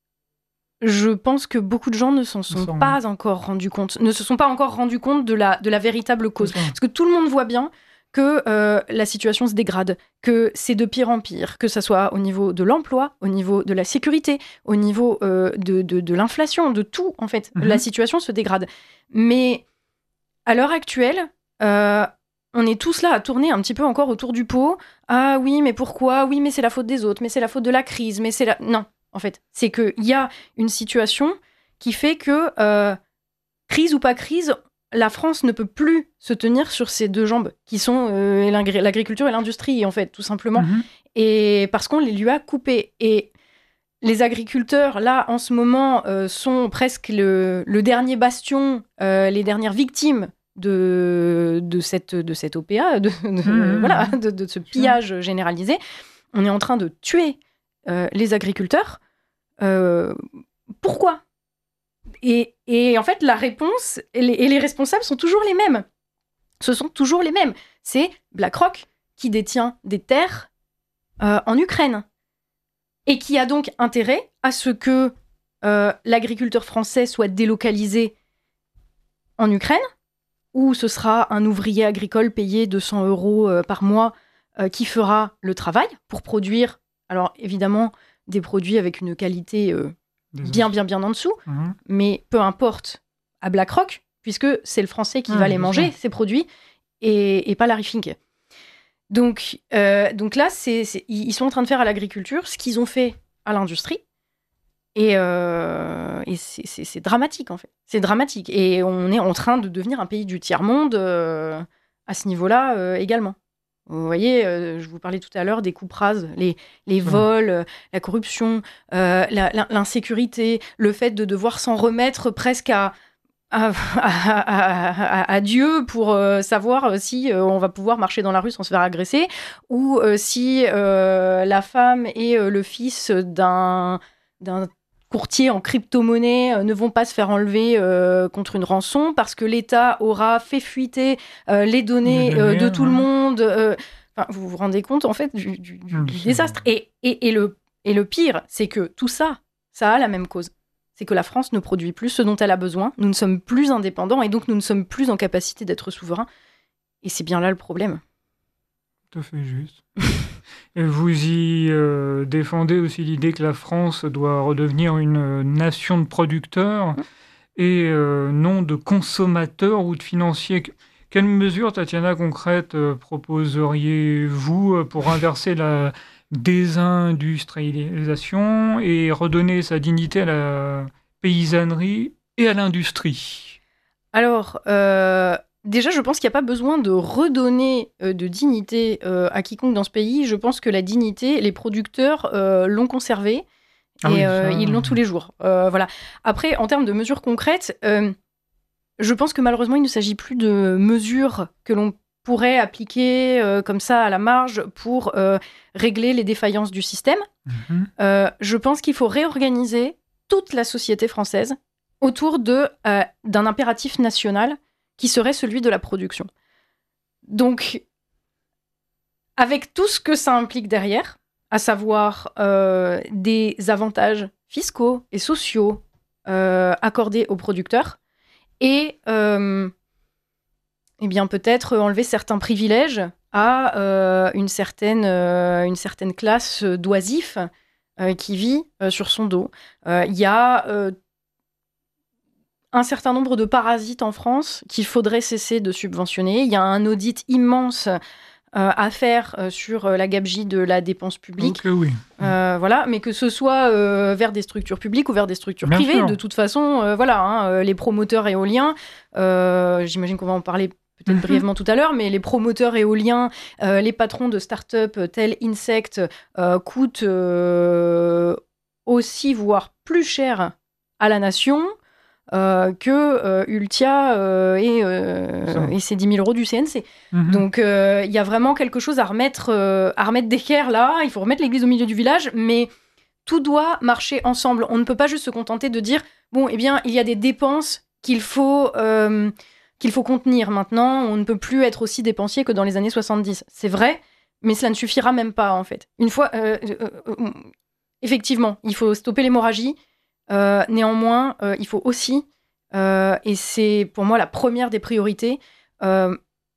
[SPEAKER 2] je pense que beaucoup de gens ne s'en sont
[SPEAKER 1] Sans...
[SPEAKER 2] pas encore rendus compte, ne se sont pas encore rendus compte de la, de la véritable cause. Parce que tout le monde voit bien que euh, la situation se dégrade, que c'est de pire en pire, que ça soit au niveau de l'emploi, au niveau de la sécurité, au niveau euh, de, de, de l'inflation, de tout, en fait. Mm-hmm. La situation se dégrade. Mais à l'heure actuelle, euh, on est tous là à tourner un petit peu encore autour du pot. Ah oui, mais pourquoi ? Oui, mais c'est la faute des autres, mais c'est la faute de la crise, mais c'est la... Non. En fait, c'est qu'il y a une situation qui fait que, euh, crise ou pas crise, la France ne peut plus se tenir sur ses deux jambes, qui sont euh, l'agriculture et l'industrie, en fait, tout simplement. Mm-hmm. Et parce qu'on les lui a coupés. Et les agriculteurs, là, en ce moment, euh, sont presque le, le dernier bastion, euh, les dernières victimes de, de, cette, de cette O P A, de, de, mmh. voilà, de, de ce pillage généralisé. On est en train de tuer Euh, les agriculteurs. Euh, pourquoi ? et, et en fait, la réponse et les, et les responsables sont toujours les mêmes. Ce sont toujours les mêmes. C'est BlackRock qui détient des terres euh, en Ukraine et qui a donc intérêt à ce que euh, l'agriculteur français soit délocalisé en Ukraine, où ce sera un ouvrier agricole payé deux cents euros euh, par mois euh, qui fera le travail pour produire. Alors, évidemment, des produits avec une qualité euh, bien, bien, bien en dessous. Mmh. Mais peu importe à BlackRock, puisque c'est le Français qui mmh, va les manger, ces produits, et, et pas Larry Fink. Donc, euh, donc là, c'est, c'est, ils sont en train de faire à l'agriculture ce qu'ils ont fait à l'industrie. Et, euh, et c'est, c'est, c'est dramatique, en fait. C'est dramatique. Et on est en train de devenir un pays du tiers-monde euh, à ce niveau-là euh, également. Vous voyez, euh, je vous parlais tout à l'heure des coupes rases, les, les vols, euh, la corruption, euh, la, la, l'insécurité, le fait de devoir s'en remettre presque à, à, à, à, à, à Dieu pour euh, savoir si euh, on va pouvoir marcher dans la rue sans se faire agresser, ou euh, si euh, la femme et euh, le fils d'un, d'un courtier en crypto-monnaie euh, ne vont pas se faire enlever euh, contre une rançon parce que l'État aura fait fuiter euh, les données euh, de tout ouais. le monde. Euh, enfin, vous vous rendez compte, en fait, du, du, du, du désastre. Et, et, et, le, et le pire, c'est que tout ça, ça a la même cause. C'est que la France ne produit plus ce dont elle a besoin. Nous ne sommes plus indépendants et donc nous ne sommes plus en capacité d'être souverains. Et c'est bien là le problème.
[SPEAKER 1] Tout à fait juste. Et vous y euh, défendez aussi l'idée que la France doit redevenir une nation de producteurs mmh. et euh, non de consommateurs ou de financiers. Quelles mesures, Tatiana, concrètes euh, proposeriez-vous pour inverser la désindustrialisation et redonner sa dignité à la paysannerie et à l'industrie ?
[SPEAKER 2] Alors, euh... déjà, je pense qu'il n'y a pas besoin de redonner euh, de dignité euh, à quiconque dans ce pays. Je pense que la dignité, les producteurs euh, l'ont conservée ah et oui, euh, ils l'ont tous les jours. Euh, voilà. Après, en termes de mesures concrètes, euh, je pense que malheureusement, il ne s'agit plus de mesures que l'on pourrait appliquer euh, comme ça à la marge pour euh, régler les défaillances du système. Mm-hmm. Euh, je pense qu'il faut réorganiser toute la société française autour de, euh, d'un impératif national qui serait celui de la production. Donc, avec tout ce que ça implique derrière, à savoir euh, des avantages fiscaux et sociaux euh, accordés aux producteurs, et euh, eh bien, peut-être enlever certains privilèges à euh, une, certaine, euh, une certaine classe d'oisifs euh, qui vit euh, sur son dos. Il euh, y a... Euh, un certain nombre de parasites en France qu'il faudrait cesser de subventionner. Il y a un audit immense euh, à faire euh, sur euh, la gabegie de la dépense publique.
[SPEAKER 1] Okay, oui.
[SPEAKER 2] euh, voilà, mais que ce soit euh, vers des structures publiques ou vers des structures Bien privées. Sûr. De toute façon, euh, voilà, hein, les promoteurs éoliens, euh, j'imagine qu'on va en parler peut-être mm-hmm. brièvement tout à l'heure, mais les promoteurs éoliens, euh, les patrons de start-up tels Insect euh, coûtent euh, aussi, voire plus cher à la nation Euh, que euh, Ultia euh, et, euh, et ses dix mille euros du C N C. Mmh. Donc il euh, y a vraiment quelque chose à remettre, euh, à remettre d'équerre là. Il faut remettre l'église au milieu du village, mais tout doit marcher ensemble. On ne peut pas juste se contenter de dire, bon, eh bien, il y a des dépenses qu'il faut, euh, qu'il faut contenir maintenant. On ne peut plus être aussi dépensier que dans les années soixante-dix. C'est vrai, mais cela ne suffira même pas, en fait. Une fois, euh, euh, euh, effectivement, il faut stopper l'hémorragie. Euh, néanmoins, euh, il faut aussi, euh, et c'est pour moi la première des priorités, euh,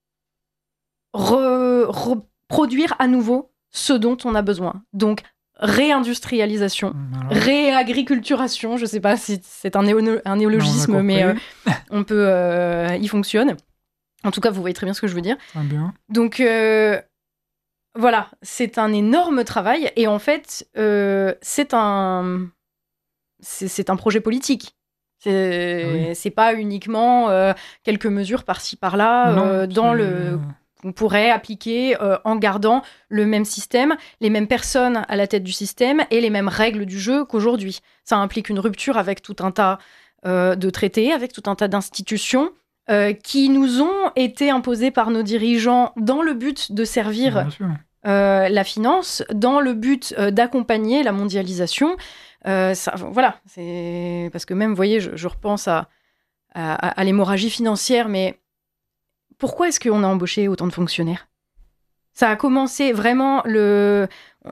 [SPEAKER 2] re- reproduire à nouveau ce dont on a besoin. Donc, réindustrialisation,
[SPEAKER 1] Alors,
[SPEAKER 2] réagriculturation, je ne sais pas si c'est un, néo- un néologisme,
[SPEAKER 1] non, on a
[SPEAKER 2] mais euh,
[SPEAKER 1] compris.
[SPEAKER 2] on peut, euh, il fonctionne. En tout cas, vous voyez très bien ce que je veux dire.
[SPEAKER 1] Très bien.
[SPEAKER 2] Donc, euh, voilà, c'est un énorme travail. Et en fait, euh, c'est un... C'est, c'est un projet politique. C'est,
[SPEAKER 1] Ah oui.
[SPEAKER 2] c'est pas uniquement euh, quelques mesures par-ci par-là
[SPEAKER 1] Non,
[SPEAKER 2] euh, dans
[SPEAKER 1] c'est-
[SPEAKER 2] le qu'on pourrait appliquer euh, en gardant le même système, les mêmes personnes à la tête du système et les mêmes règles du jeu qu'aujourd'hui. Ça implique une rupture avec tout un tas euh, de traités, avec tout un tas d'institutions euh, qui nous ont été imposées par nos dirigeants dans le but de servir
[SPEAKER 1] Bien sûr.
[SPEAKER 2] euh, la finance, dans le but euh, d'accompagner la mondialisation. Euh, ça, voilà, c'est parce que même, vous voyez, je, je repense à, à, à l'hémorragie financière, mais pourquoi est-ce qu'on a embauché autant de fonctionnaires ? Ça a commencé vraiment le.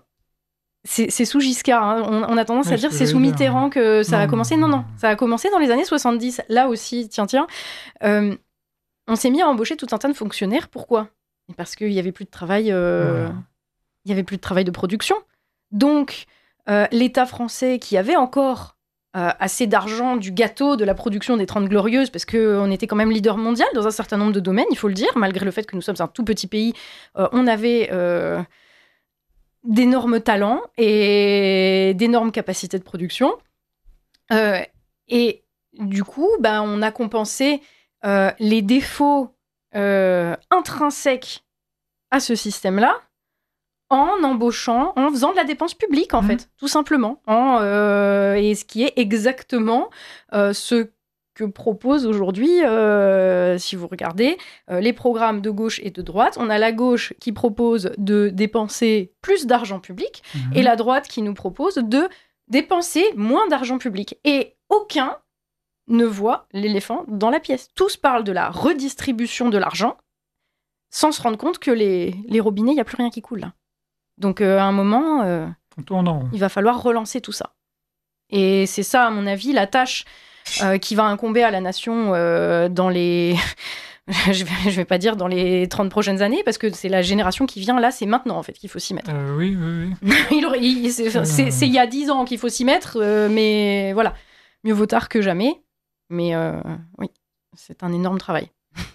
[SPEAKER 2] C'est, c'est sous Giscard. Hein. On, on a tendance
[SPEAKER 1] Ouais,
[SPEAKER 2] à dire
[SPEAKER 1] ce
[SPEAKER 2] c'est
[SPEAKER 1] que
[SPEAKER 2] sous
[SPEAKER 1] j'allais
[SPEAKER 2] Mitterrand
[SPEAKER 1] dire.
[SPEAKER 2] que ça
[SPEAKER 1] Non,
[SPEAKER 2] a commencé.
[SPEAKER 1] non,
[SPEAKER 2] Non,
[SPEAKER 1] non.
[SPEAKER 2] non, ça a commencé dans les années soixante-dix. Là aussi, tiens, tiens. Euh, on s'est mis à embaucher tout un tas de fonctionnaires. Pourquoi ? Parce qu'il n'y avait plus de travail. Euh...
[SPEAKER 1] Voilà.
[SPEAKER 2] Il y avait plus de travail de production. Donc, euh, l'État français qui avait encore euh, assez d'argent du gâteau de la production des Trente Glorieuses, parce qu'on était quand même leader mondial dans un certain nombre de domaines, il faut le dire, malgré le fait que nous sommes un tout petit pays, euh, on avait euh, d'énormes talents et d'énormes capacités de production. Euh, et du coup, bah, on a compensé euh, les défauts euh, intrinsèques à ce système-là en embauchant, en faisant de la dépense publique, en
[SPEAKER 1] Mmh.
[SPEAKER 2] fait, tout simplement. En, euh, et ce qui est exactement euh, ce que propose aujourd'hui, euh, si vous regardez, euh, les programmes de gauche et de droite. On a la gauche qui propose de dépenser plus d'argent public
[SPEAKER 1] Mhm.
[SPEAKER 2] et la droite qui nous propose de dépenser moins d'argent public. Et aucun ne voit l'éléphant dans la pièce. Tous parlent de la redistribution de l'argent sans se rendre compte que les, les robinets, il n'y a plus rien qui coule là. Donc, euh, à un moment, euh,
[SPEAKER 1] On tourne en rond.
[SPEAKER 2] il va falloir relancer tout ça. Et c'est ça, à mon avis, la tâche euh, qui va incomber à la nation euh, dans les... je vais, je vais pas dire dans les trente prochaines années, parce que c'est la génération qui vient, là, c'est maintenant, en fait, qu'il faut s'y mettre.
[SPEAKER 1] Euh, oui, oui, oui.
[SPEAKER 2] il aurait, il- c'est,
[SPEAKER 1] Euh.
[SPEAKER 2] c'est, c'est il y a dix ans qu'il faut s'y mettre, euh, mais voilà, mieux vaut tard que jamais. Mais euh, oui, c'est un énorme travail.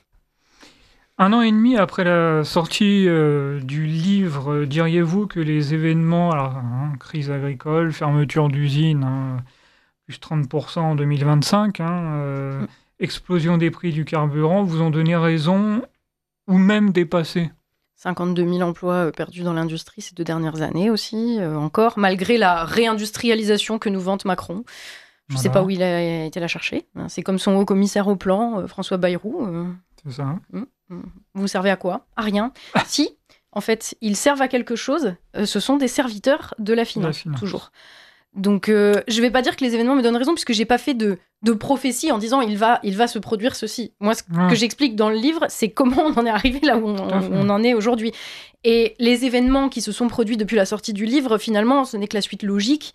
[SPEAKER 1] Un an et demi après la sortie euh, du livre, euh, diriez-vous que les événements, alors, hein, crise agricole, fermeture d'usines, hein, plus trente pour cent en deux mille vingt-cinq, hein, euh,
[SPEAKER 2] Mm.
[SPEAKER 1] explosion des prix du carburant, vous ont donné raison ou même dépassé?
[SPEAKER 2] cinquante-deux mille emplois euh, perdus dans l'industrie ces deux dernières années aussi, euh, encore, malgré la réindustrialisation que nous vante Macron. Je ne sais
[SPEAKER 1] Voilà.
[SPEAKER 2] pas où il a été la chercher. C'est comme son haut commissaire au plan, euh, François Bayrou. euh,
[SPEAKER 1] C'est ça. Hein.
[SPEAKER 2] Vous servez à quoi ? À rien. Si, en fait, ils servent à quelque chose. euh, ce sont des serviteurs de la finance,
[SPEAKER 1] finance.
[SPEAKER 2] toujours. Donc, euh, je ne vais pas dire que les événements me donnent raison, puisque je n'ai pas fait de, de prophétie en disant il va, il va se produire ceci. Moi, ce
[SPEAKER 1] Ouais.
[SPEAKER 2] que j'explique dans le livre, c'est comment on en est arrivé là où on,
[SPEAKER 1] Tout à fait.
[SPEAKER 2] on en est aujourd'hui. Et les événements qui se sont produits depuis la sortie du livre, finalement, ce n'est que la suite logique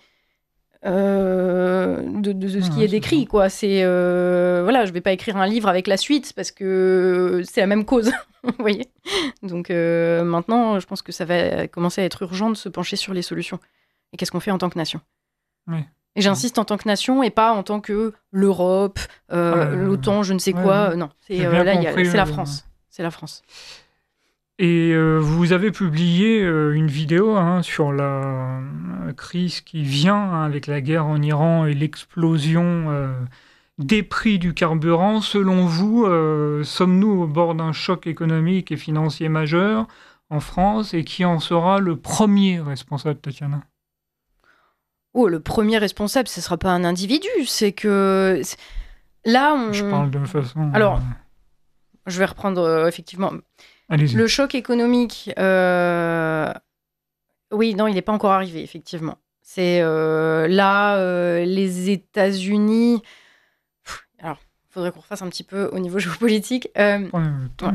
[SPEAKER 2] euh, de, de- de ce
[SPEAKER 1] Ouais,
[SPEAKER 2] qui est
[SPEAKER 1] c'est
[SPEAKER 2] décrit.
[SPEAKER 1] ça.
[SPEAKER 2] Quoi. C'est, euh, voilà, je ne vais pas écrire un livre avec la suite, parce que c'est la même cause. Vous voyez ? Donc euh, maintenant, je pense que ça va commencer à être urgent de se pencher sur les solutions. Et qu'est-ce qu'on fait en tant que nation ?
[SPEAKER 1] Oui.
[SPEAKER 2] Et j'insiste en tant que nation et pas en tant que l'Europe, euh,
[SPEAKER 1] Ah, euh,
[SPEAKER 2] l'OTAN, je ne sais
[SPEAKER 1] ouais,
[SPEAKER 2] quoi.
[SPEAKER 1] ouais.
[SPEAKER 2] Non, c'est,
[SPEAKER 1] J'ai
[SPEAKER 2] euh,
[SPEAKER 1] bien
[SPEAKER 2] là, il y a-
[SPEAKER 1] compris,
[SPEAKER 2] c'est la
[SPEAKER 1] euh,
[SPEAKER 2] France. C'est la France.
[SPEAKER 1] Et euh, vous avez publié euh, une vidéo hein, sur la euh, crise qui vient hein, avec la guerre en Iran et l'explosion euh, des prix du carburant. Selon vous, euh, sommes-nous au bord d'un choc économique et financier majeur en France et qui en sera le premier responsable, Tatiana?
[SPEAKER 2] Oh, le premier responsable, ce ne sera pas un individu. C'est que c'est- là, on...
[SPEAKER 1] Je parle de façon...
[SPEAKER 2] Alors,
[SPEAKER 1] euh,
[SPEAKER 2] je vais reprendre euh, effectivement.
[SPEAKER 1] allez-y.
[SPEAKER 2] Le choc économique, euh, oui, non, il n'est pas encore arrivé, effectivement. C'est euh, là, euh, les États-Unis. Pff, alors, il faudrait qu'on refasse un petit peu au niveau géopolitique. Euh,
[SPEAKER 1] Ouais,
[SPEAKER 2] ouais.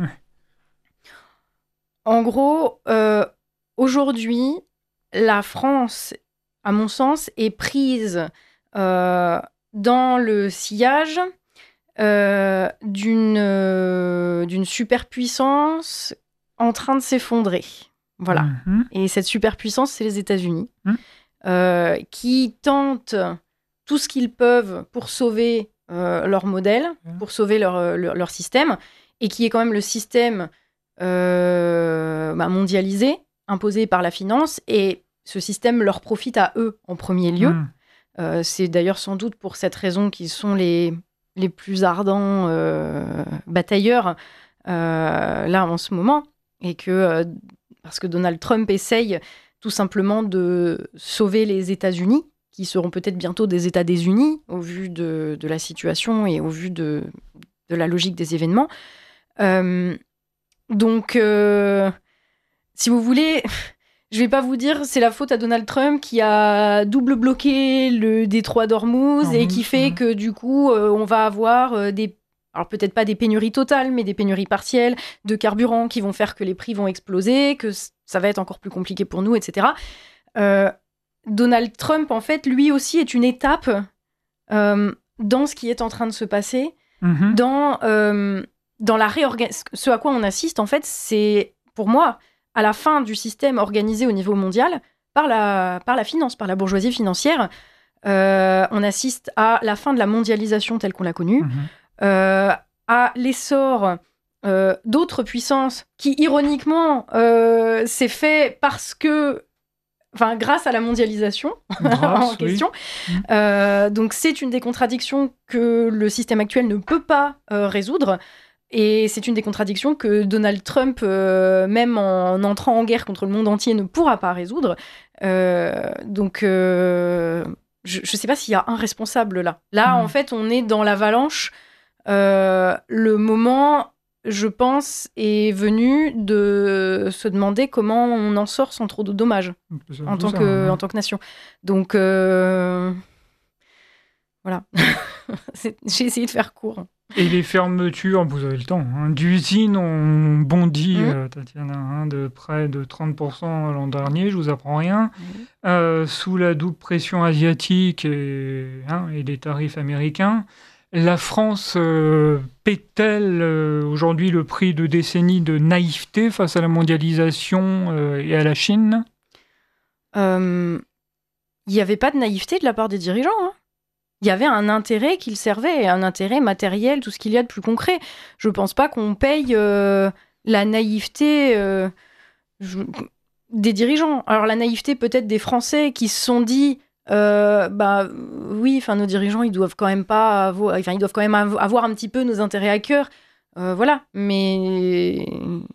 [SPEAKER 2] En gros, euh, aujourd'hui, la France, à mon sens, est prise euh, dans le sillage euh, d'une, euh, d'une superpuissance en train de s'effondrer. Voilà.
[SPEAKER 1] Mhm.
[SPEAKER 2] Et cette superpuissance, c'est les États-Unis,
[SPEAKER 1] Mhm.
[SPEAKER 2] euh, qui tentent tout ce qu'ils peuvent pour sauver euh, leur modèle,
[SPEAKER 1] Mhm.
[SPEAKER 2] pour sauver leur, leur, leur système, et qui est quand même le système euh, bah, mondialisé, imposé par la finance, et ce système leur profite à eux en premier lieu.
[SPEAKER 1] Mhm.
[SPEAKER 2] Euh, c'est d'ailleurs sans doute pour cette raison qu'ils sont les, les plus ardents euh, batailleurs euh, là en ce moment, et que euh, parce que Donald Trump essaye tout simplement de sauver les États-Unis, qui seront peut-être bientôt des États des Unis, au vu de, de la situation et au vu de, de la logique des événements. Euh, donc, euh, si vous voulez, je vais pas vous dire c'est la faute à Donald Trump qui a double bloqué le détroit d'Ormuz et qui fait
[SPEAKER 1] ouais.
[SPEAKER 2] que du coup, euh, on va avoir euh, des... Alors peut-être pas des pénuries totales, mais des pénuries partielles de carburant qui vont faire que les prix vont exploser, que ça va être encore plus compliqué pour nous, et cetera. Euh, Donald Trump, en fait, lui aussi est une étape euh, dans ce qui est en train de se passer,
[SPEAKER 1] Mhm.
[SPEAKER 2] dans, euh, dans la réorganisation. Ce à quoi on assiste, en fait, c'est, pour moi, à la fin du système organisé au niveau mondial par la, par la finance, par la bourgeoisie financière. Euh, on assiste à la fin de la mondialisation telle qu'on l'a connue.
[SPEAKER 1] Mhm.
[SPEAKER 2] Euh, à l'essor euh, d'autres puissances qui, ironiquement, euh, s'est fait parce que, enfin, grâce à la mondialisation
[SPEAKER 1] Grâce,
[SPEAKER 2] en question.
[SPEAKER 1] oui.
[SPEAKER 2] Euh, donc, c'est une des contradictions que le système actuel ne peut pas euh, résoudre. Et c'est une des contradictions que Donald Trump, euh, même en entrant en guerre contre le monde entier, ne pourra pas résoudre. Euh, donc, euh, je ne sais pas s'il y a un responsable là. Là,
[SPEAKER 1] Mm.
[SPEAKER 2] en fait, on est dans l'avalanche. Euh, le moment, je pense, est venu de se demander comment on en sort sans trop de dommages
[SPEAKER 1] C'est
[SPEAKER 2] en
[SPEAKER 1] tout
[SPEAKER 2] tant,
[SPEAKER 1] ça,
[SPEAKER 2] que,
[SPEAKER 1] hein.
[SPEAKER 2] en tant que nation. Donc, euh, voilà. C'est- J'ai essayé de faire court.
[SPEAKER 1] Et les fermetures, vous avez le temps, hein, d'usines ont bondi,
[SPEAKER 2] Mhm.
[SPEAKER 1] euh, Tatiana, hein, de près de trente pour cent l'an dernier, je vous apprends rien,
[SPEAKER 2] Mhm.
[SPEAKER 1] euh, sous la double pression asiatique et, hein, et les tarifs américains. La France euh, paie-t-elle euh, aujourd'hui le prix de décennies de naïveté face à la mondialisation euh, et à la Chine?
[SPEAKER 2] Euh, Il n'y avait pas de naïveté de la part des dirigeants. Hein. Il y avait un intérêt qu'ils servaient, un intérêt matériel, tout ce qu'il y a de plus concret. Je ne pense pas qu'on paye euh, la naïveté euh, je- des dirigeants. Alors la naïveté peut-être des Français qui se sont dit, euh, bah oui, enfin nos dirigeants ils doivent quand même pas, avoir, enfin ils doivent quand même av- avoir un petit peu nos intérêts à cœur, Euh, voilà. Mais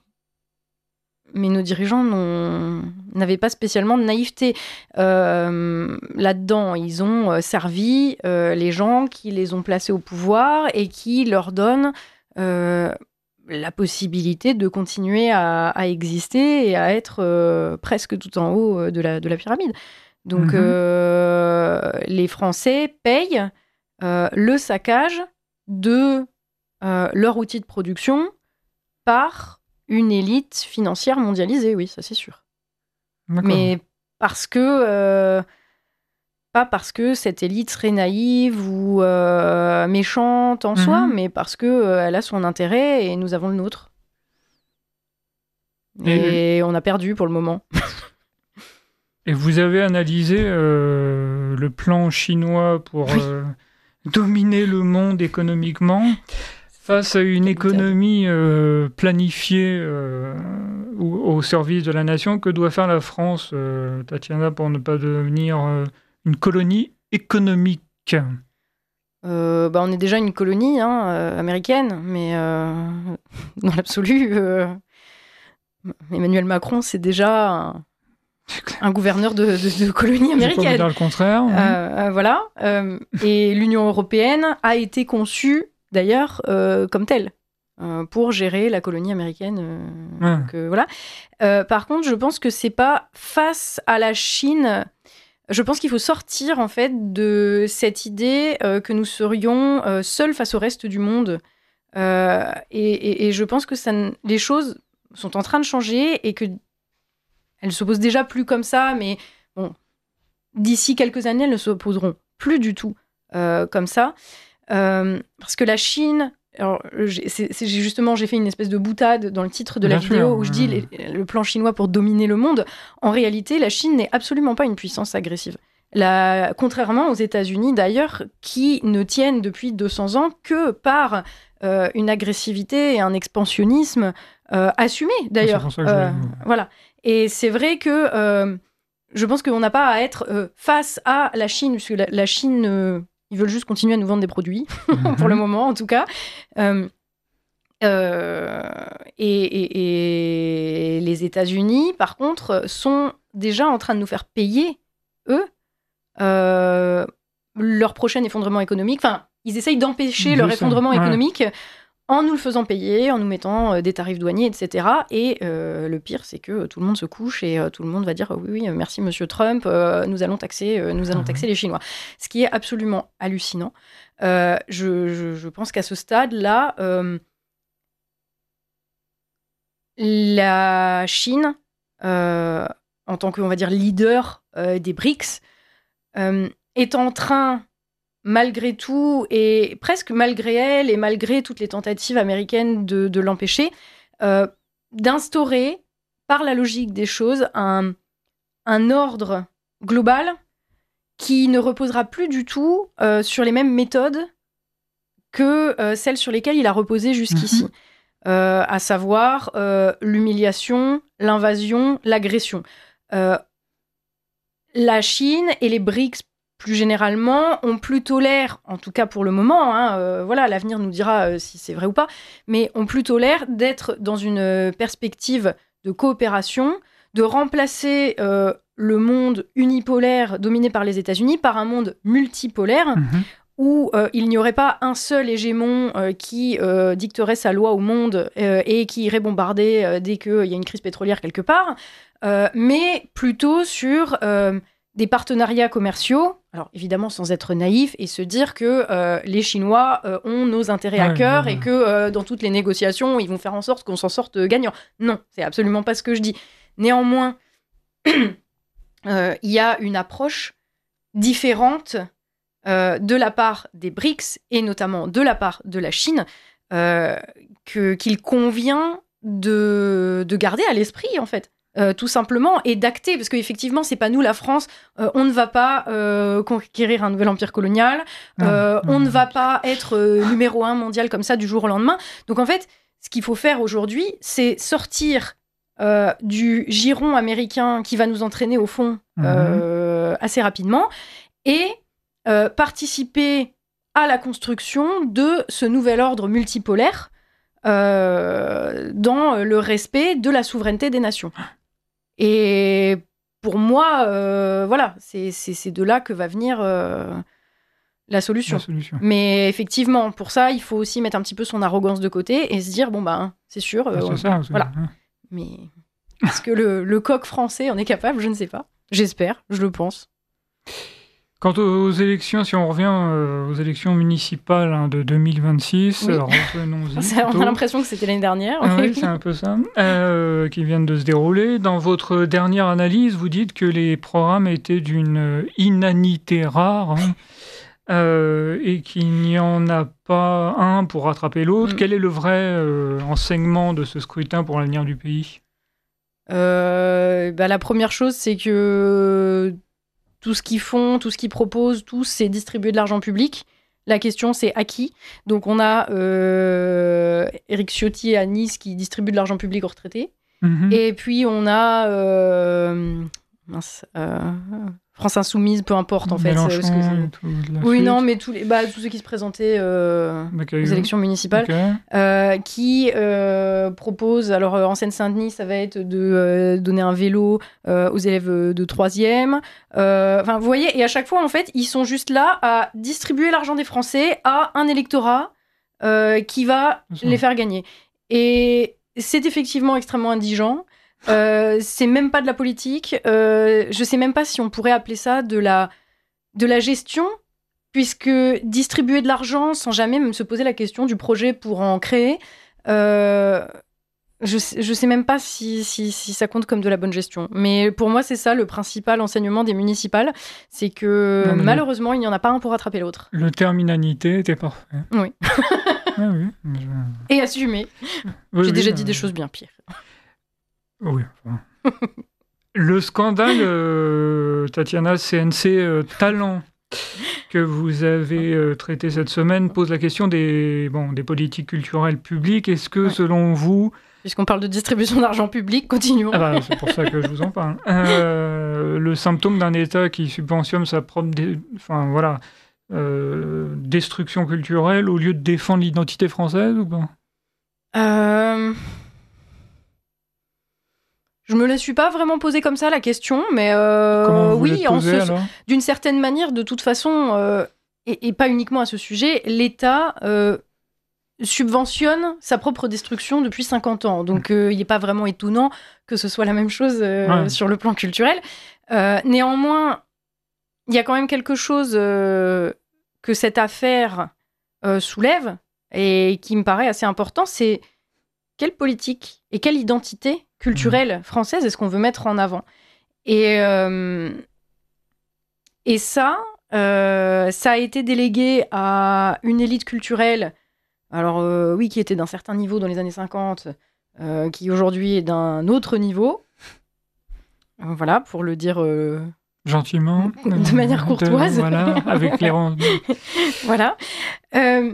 [SPEAKER 2] mais nos dirigeants n'ont- n'avaient pas spécialement de naïveté. Euh, là-dedans, ils ont euh, servi euh, les gens qui les ont placés au pouvoir et qui leur donnent euh, la possibilité de continuer à, à exister et à être euh, presque tout en haut euh, de la, de la pyramide. Donc,
[SPEAKER 1] Mhm.
[SPEAKER 2] euh, les Français payent euh, le saccage de euh, leur outil de production par une élite financière mondialisée, oui, ça c'est sûr.
[SPEAKER 1] D'accord.
[SPEAKER 2] Mais parce que... euh, pas parce que cette élite serait naïve ou euh, méchante en
[SPEAKER 1] Mhm.
[SPEAKER 2] soi, mais parce que euh, elle a son intérêt et nous avons le nôtre.
[SPEAKER 1] Et-
[SPEAKER 2] Et on a perdu pour le moment.
[SPEAKER 1] Et vous avez analysé euh, le plan chinois pour
[SPEAKER 2] Oui.
[SPEAKER 1] euh, dominer le monde économiquement face à une
[SPEAKER 2] Quelle
[SPEAKER 1] économie euh, planifiée euh, au, au service de la nation. Que doit faire la France, euh, Tatiana, pour ne pas devenir euh, une colonie économique?
[SPEAKER 2] Euh, bah, on est déjà une colonie hein, euh, américaine, mais euh, dans l'absolu, euh, Emmanuel Macron, c'est déjà un, un gouverneur de, de, de colonie
[SPEAKER 1] Je ne vais pas vous
[SPEAKER 2] américaine.
[SPEAKER 1] dire le contraire. oui.
[SPEAKER 2] Euh, euh, voilà. Euh, et l'Union européenne a été conçue, d'ailleurs, euh, comme telle, euh, pour gérer la colonie américaine. euh,
[SPEAKER 1] Ouais.
[SPEAKER 2] donc, euh, voilà. Euh, par contre, je pense que c'est pas face à la Chine Je pense qu'il faut sortir en fait de cette idée euh, que nous serions euh, seuls face au reste du monde. Euh, et, et, et je pense que ça, les choses sont en train de changer et que elles se posent déjà plus comme ça, mais bon, d'ici quelques années, elles ne se poseront plus du tout euh, comme ça, euh, parce que la Chine. Alors, j'ai, c'est, c'est justement, j'ai fait une espèce de boutade dans le titre de la
[SPEAKER 1] Bien
[SPEAKER 2] vidéo
[SPEAKER 1] sûr,
[SPEAKER 2] où je
[SPEAKER 1] ouais.
[SPEAKER 2] dis les, le plan chinois pour dominer le monde. En réalité, la Chine n'est absolument pas une puissance agressive. La, contrairement aux États-Unis, d'ailleurs, qui ne tiennent depuis deux cents ans que par euh, une agressivité et un expansionnisme euh, assumé, d'ailleurs.
[SPEAKER 1] C'est pour ça que
[SPEAKER 2] Euh,
[SPEAKER 1] je-
[SPEAKER 2] voilà. Et c'est vrai que euh, je pense qu'on n'a pas à être euh, face à la Chine, puisque la, la Chine... Euh, ils veulent juste continuer à nous vendre des produits,
[SPEAKER 1] Mhm.
[SPEAKER 2] pour le moment en tout cas. Euh, euh, et, et- et les États-Unis, par contre, sont déjà en train de nous faire payer, eux, euh, leur prochain effondrement économique. Enfin, ils essayent d'empêcher
[SPEAKER 1] Je
[SPEAKER 2] leur
[SPEAKER 1] sais,
[SPEAKER 2] effondrement
[SPEAKER 1] ouais.
[SPEAKER 2] économique en nous le faisant payer, en nous mettant euh, des tarifs douaniers, et cetera. Et euh, le pire, c'est que tout le monde se couche et euh, tout le monde va dire euh, oui, oui, euh, merci Monsieur Trump, euh, nous allons taxer, euh, nous allons taxer les Chinois. Ce qui est absolument hallucinant. Euh, je, je- je pense qu'à ce stade-là, euh, la Chine, euh, en tant que, on va dire, leader euh, des BRICS, euh, est en train, malgré tout, et presque malgré elle, et malgré toutes les tentatives américaines de, de l'empêcher, euh, d'instaurer, par la logique des choses, un, un ordre global qui ne reposera plus du tout euh, sur les mêmes méthodes que euh, celles sur lesquelles il a reposé jusqu'ici.
[SPEAKER 1] Mhm.
[SPEAKER 2] Euh, à savoir euh, l'humiliation, l'invasion, l'agression. Euh, la Chine et les BRICS, plus généralement, ont plutôt l'air, en tout cas pour le moment, hein, euh, voilà, l'avenir nous dira euh, si c'est vrai ou pas, mais ont plutôt l'air d'être dans une perspective de coopération, de remplacer euh, le monde unipolaire dominé par les États-Unis par un monde multipolaire,
[SPEAKER 1] Mhm.
[SPEAKER 2] où euh, il n'y aurait pas un seul hégémon euh, qui euh, dicterait sa loi au monde euh, et qui irait bombarder euh, dès qu'il y a une crise pétrolière quelque part, euh, mais plutôt sur euh, des partenariats commerciaux, alors évidemment sans être naïf, et se dire que euh, les Chinois euh, ont nos intérêts à
[SPEAKER 1] Ouais,
[SPEAKER 2] cœur
[SPEAKER 1] ouais,
[SPEAKER 2] et
[SPEAKER 1] ouais.
[SPEAKER 2] que euh, dans toutes les négociations, ils vont faire en sorte qu'on s'en sorte gagnant. Non, c'est absolument pas ce que je dis. Néanmoins, euh, il y a une approche différente Euh, de la part des BRICS et notamment de la part de la Chine euh, que, qu'il convient de, de garder à l'esprit en fait. Euh, tout simplement, et d'acter, parce qu'effectivement, c'est pas nous, la France, euh, on ne va pas euh, conquérir un nouvel empire colonial,
[SPEAKER 1] Non,
[SPEAKER 2] euh,
[SPEAKER 1] non,
[SPEAKER 2] on ne
[SPEAKER 1] non.
[SPEAKER 2] va pas être euh, numéro un mondial comme ça du jour au lendemain. Donc en fait, ce qu'il faut faire aujourd'hui, c'est sortir euh, du giron américain qui va nous entraîner au fond euh, assez rapidement et Euh, participer à la construction de ce nouvel ordre multipolaire euh, dans le respect de la souveraineté des nations. Et pour moi, euh, voilà, c'est, c'est, c'est de là que va venir euh, la solution.
[SPEAKER 1] La solution.
[SPEAKER 2] Mais effectivement, pour ça, il faut aussi mettre un petit peu son arrogance de côté et se dire, bon, ben, c'est sûr.
[SPEAKER 1] Ah,
[SPEAKER 2] euh,
[SPEAKER 1] c'est ça. c'est-
[SPEAKER 2] voilà.
[SPEAKER 1] hein.
[SPEAKER 2] Mais est-ce que le, le coq français en est capable? Je ne sais pas. J'espère, je le pense.
[SPEAKER 1] Quant aux élections, si on revient euh, aux élections municipales hein, de deux mille vingt-six,
[SPEAKER 2] Oui.
[SPEAKER 1] euh, revenons-y.
[SPEAKER 2] Ça, on a
[SPEAKER 1] plutôt.
[SPEAKER 2] l'impression que c'était l'année dernière.
[SPEAKER 1] Ah
[SPEAKER 2] mais
[SPEAKER 1] oui, c'est un peu ça, euh, qui viennent de se dérouler. Dans votre dernière analyse, vous dites que les programmes étaient d'une inanité rare hein, euh, et qu'il n'y en a pas un pour rattraper l'autre.
[SPEAKER 2] Mm.
[SPEAKER 1] Quel est le vrai euh, enseignement de ce scrutin pour l'avenir du pays?
[SPEAKER 2] Euh, bah, la première chose, c'est que tout ce qu'ils font, tout ce qu'ils proposent, tout, c'est distribuer de l'argent public. La question, c'est à qui? Donc, on a euh, Éric Ciotti à Nice qui distribue de l'argent public aux retraités.
[SPEAKER 1] Mhm.
[SPEAKER 2] Et puis, on a euh, mince, euh, France Insoumise, peu importe en fait.
[SPEAKER 1] Mélenchon
[SPEAKER 2] parce que c'est-
[SPEAKER 1] et tout de la
[SPEAKER 2] oui,
[SPEAKER 1] suite.
[SPEAKER 2] non, mais tous, les, bah, tous ceux qui se présentaient euh,
[SPEAKER 1] Bacayou.
[SPEAKER 2] aux élections municipales.
[SPEAKER 1] Ok.
[SPEAKER 2] Euh, qui euh, propose, alors euh, en Seine-Saint-Denis, ça va être de euh, donner un vélo euh, aux élèves de troisième. Euh, Enfin, vous voyez, et à chaque fois, en fait, ils sont juste là à distribuer l'argent des Français à un électorat euh, qui va
[SPEAKER 1] C'est ça.
[SPEAKER 2] les faire gagner. Et c'est effectivement extrêmement indigent. Euh, c'est même pas de la politique. Euh, je sais même pas si on pourrait appeler ça de la, de la gestion, puisque distribuer de l'argent sans jamais même se poser la question du projet pour en créer, euh, je, je sais même pas si, si, si ça compte comme de la bonne gestion. Mais pour moi, c'est ça le principal enseignement des municipales, c'est que
[SPEAKER 1] Non, mais
[SPEAKER 2] malheureusement, il n'y en a pas un pour rattraper l'autre.
[SPEAKER 1] Le terme inanité était parfait.
[SPEAKER 2] Oui.
[SPEAKER 1] Ah oui. Je...
[SPEAKER 2] Et assumer.
[SPEAKER 1] Oui,
[SPEAKER 2] J'ai
[SPEAKER 1] oui,
[SPEAKER 2] déjà
[SPEAKER 1] euh...
[SPEAKER 2] dit des choses bien pires.
[SPEAKER 1] Oui. Enfin... Le scandale, euh, Tatiana, C N C euh, Talent, que vous avez euh, traité cette semaine, pose la question des, bon, des politiques culturelles publiques. Est-ce que, ouais. selon vous...
[SPEAKER 2] Puisqu'on parle de distribution d'argent public, continuons.
[SPEAKER 1] Ah bah, c'est pour ça que je vous en parle. Euh, le symptôme d'un État qui subventionne sa propre dé... enfin, voilà, euh, destruction culturelle au lieu de défendre l'identité française ou pas ?
[SPEAKER 2] Euh... Je me la suis pas vraiment posée comme ça la question, mais euh,
[SPEAKER 1] Comment vous
[SPEAKER 2] oui,
[SPEAKER 1] posée,
[SPEAKER 2] en ce... d'une certaine manière, de toute façon, euh, et, et pas uniquement à ce sujet, l'État euh, subventionne sa propre destruction depuis cinquante ans. Donc, euh, il n'est pas vraiment étonnant que ce soit la même chose euh, ouais. sur le plan culturel. Euh, néanmoins, il y a quand même quelque chose euh, que cette affaire euh, soulève et qui me paraît assez important, c'est quelle politique et quelle identité culturelle française est-ce qu'on veut mettre en avant ? Et, euh, et ça, euh, ça a été délégué à une élite culturelle, alors euh, oui, qui était d'un certain niveau dans les années cinquante, euh, qui aujourd'hui est d'un autre niveau. Euh, voilà, pour le dire... Euh,
[SPEAKER 1] gentiment.
[SPEAKER 2] De manière courtoise.
[SPEAKER 1] De, voilà, avec les rangs.
[SPEAKER 2] Voilà. Euh,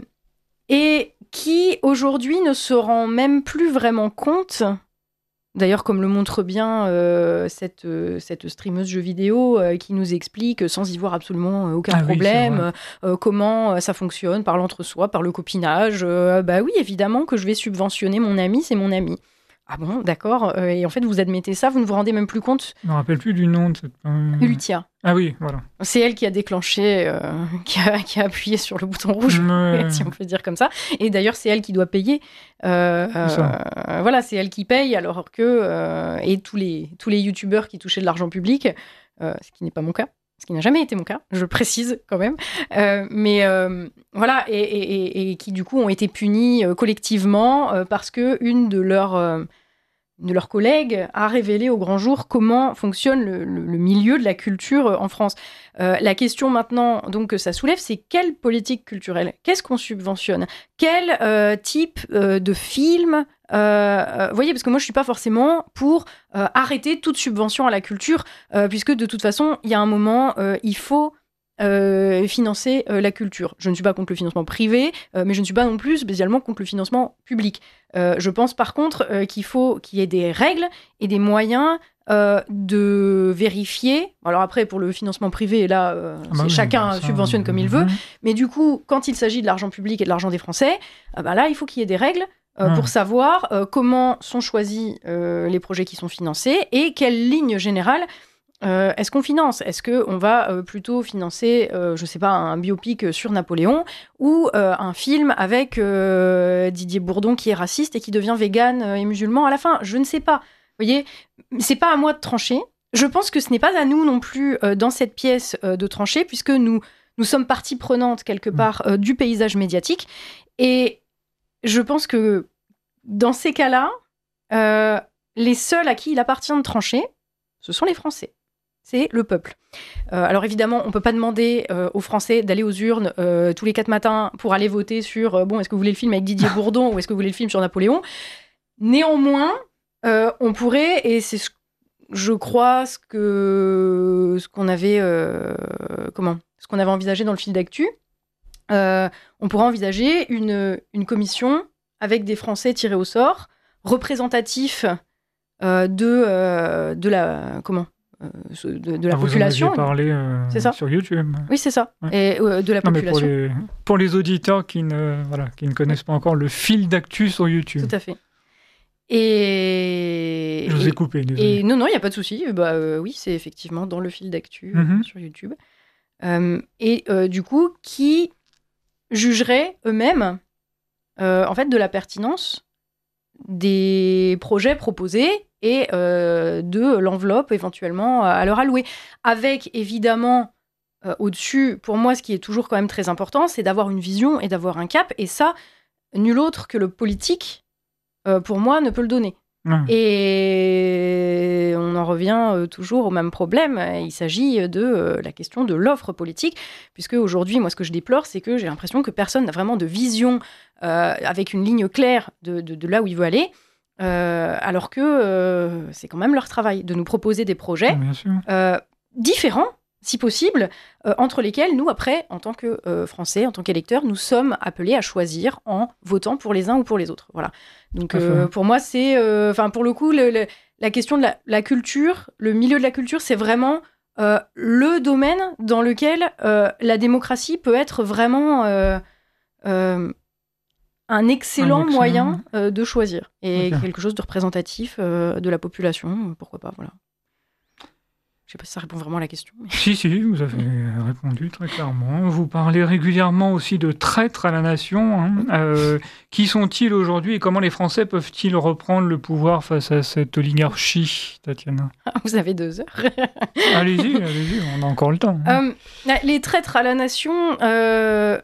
[SPEAKER 2] et qui, aujourd'hui, ne se rend même plus vraiment compte... D'ailleurs, comme le montre bien euh, cette, euh, cette streameuse jeux vidéo euh, qui nous explique, sans y voir absolument aucun ah problème, oui, euh, comment euh, ça fonctionne par l'entre-soi, par le copinage. Euh, bah oui, évidemment que je vais subventionner mon ami, c'est mon ami. Ah bon, d'accord. Euh, et en fait, vous admettez ça, vous ne vous rendez même plus compte.
[SPEAKER 1] Je ne me rappelle plus du nom de cette...
[SPEAKER 2] Ulutia.
[SPEAKER 1] Ah oui, voilà.
[SPEAKER 2] C'est elle qui a déclenché, euh, qui, a, qui a appuyé sur le bouton rouge, ouais. si on peut dire comme ça. Et d'ailleurs, c'est elle qui doit payer. Euh, euh, voilà, c'est elle qui paye, alors que... Euh, et tous les, tous les youtubeurs qui touchaient de l'argent public, euh, ce qui n'est pas mon cas, ce qui n'a jamais été mon cas, je précise quand même. Euh, mais euh, voilà, et, et, et, et qui du coup ont été punis euh, collectivement euh, parce qu'une de leurs... Euh, de leurs collègues a révélé au grand jour comment fonctionne le, le, le milieu de la culture en France. Euh, la question maintenant donc, que ça soulève, c'est quelle politique culturelle ? Qu'est-ce qu'on subventionne ? Quel euh, type euh, de film ? Euh, vous voyez, parce que moi, je ne suis pas forcément pour euh, arrêter toute subvention à la culture, euh, puisque de toute façon, il y a un moment, euh, il faut... Euh, financer euh, la culture. Je ne suis pas contre le financement privé, euh, mais je ne suis pas non plus spécialement contre le financement public. Euh, je pense par contre euh, qu'il faut qu'il y ait des règles et des moyens euh, de vérifier. Alors après, pour le financement privé, là, euh, ah bah oui, chacun ça, subventionne comme il veut. Mmh. Mais du coup, quand il s'agit de l'argent public et de l'argent des Français, euh, bah là, il faut qu'il y ait des règles euh, mmh. pour savoir euh, comment sont choisis euh, les projets qui sont financés et quelle ligne générale Euh, est-ce qu'on finance ? Est-ce qu'on va euh, plutôt financer, euh, je sais pas, un biopic sur Napoléon ou euh, un film avec euh, Didier Bourdon qui est raciste et qui devient végane et musulman à la fin ? Je ne sais pas. Vous voyez, c'est pas à moi de trancher. Je pense que ce n'est pas à nous non plus euh, dans cette pièce euh, de trancher, puisque nous, nous sommes partie prenante quelque part euh, du paysage médiatique. Et je pense que dans ces cas-là, euh, les seuls à qui il appartient de trancher, ce sont les Français. C'est le peuple. Euh, alors évidemment, on ne peut pas demander euh, aux Français d'aller aux urnes euh, tous les quatre matins pour aller voter sur euh, bon, est-ce que vous voulez le film avec Didier Bourdon ou est-ce que vous voulez le film sur Napoléon ? Néanmoins, euh, on pourrait, et c'est ce, je crois ce que ce qu'on avait euh, comment ce qu'on avait envisagé dans le fil d'actu, euh, on pourrait envisager une, une commission avec des Français tirés au sort, représentatifs euh, de euh, de la comment de, de la
[SPEAKER 1] ah,
[SPEAKER 2] population.
[SPEAKER 1] Vous en aviez parlé euh,
[SPEAKER 2] c'est ça
[SPEAKER 1] sur YouTube.
[SPEAKER 2] Oui, c'est ça. Ouais. Et euh, de la
[SPEAKER 1] non,
[SPEAKER 2] population.
[SPEAKER 1] Mais pour, les, pour les auditeurs qui ne, voilà, qui ne connaissent pas encore le fil d'actu sur YouTube.
[SPEAKER 2] Tout à fait. Et...
[SPEAKER 1] Je vous
[SPEAKER 2] et,
[SPEAKER 1] ai coupé, désolé.
[SPEAKER 2] Et non, non, il n'y a pas de souci. Bah, euh, oui, c'est effectivement dans le fil d'actu
[SPEAKER 1] mm-hmm.
[SPEAKER 2] euh, sur YouTube. Euh, et euh, du coup, qui jugerait eux-mêmes, euh, en fait, de la pertinence des projets proposés et euh, de l'enveloppe éventuellement à leur allouer. Avec évidemment euh, au-dessus, pour moi, ce qui est toujours quand même très important, c'est d'avoir une vision et d'avoir un cap. Et ça, nul autre que le politique, euh, pour moi, ne peut le donner. Mmh. Et on en revient euh, toujours au même problème. Il s'agit de euh, la question de l'offre politique, puisque aujourd'hui, moi, ce que je déplore, c'est que j'ai l'impression que personne n'a vraiment de vision euh, avec une ligne claire de, de, de là où il veut aller, euh, alors que euh, c'est quand même leur travail de nous proposer des projets euh, différents, si possible, euh, entre lesquels nous, après, en tant que euh, Français, en tant qu'électeurs, nous sommes appelés à choisir en votant pour les uns ou pour les autres. Voilà. Donc, euh, pour moi, c'est... Enfin, euh, pour le coup, le, le, la question de la, la culture, le milieu de la culture, c'est vraiment euh, le domaine dans lequel euh, la démocratie peut être vraiment euh, euh, un excellent, un excellent moyen euh, de choisir. Et okay. quelque chose de représentatif euh, de la population, pourquoi pas, voilà. Je ne sais pas si ça répond vraiment à la question. Mais...
[SPEAKER 1] Si, si, vous avez répondu très clairement. Vous parlez régulièrement aussi de traîtres à la nation. Hein. Euh, qui sont-ils aujourd'hui et comment les Français peuvent-ils reprendre le pouvoir face à cette oligarchie, Tatiana ?
[SPEAKER 2] Vous avez deux heures.
[SPEAKER 1] Allez-y, allez-y, on a encore le temps.
[SPEAKER 2] Hein. Euh, les traîtres à la nation... Euh...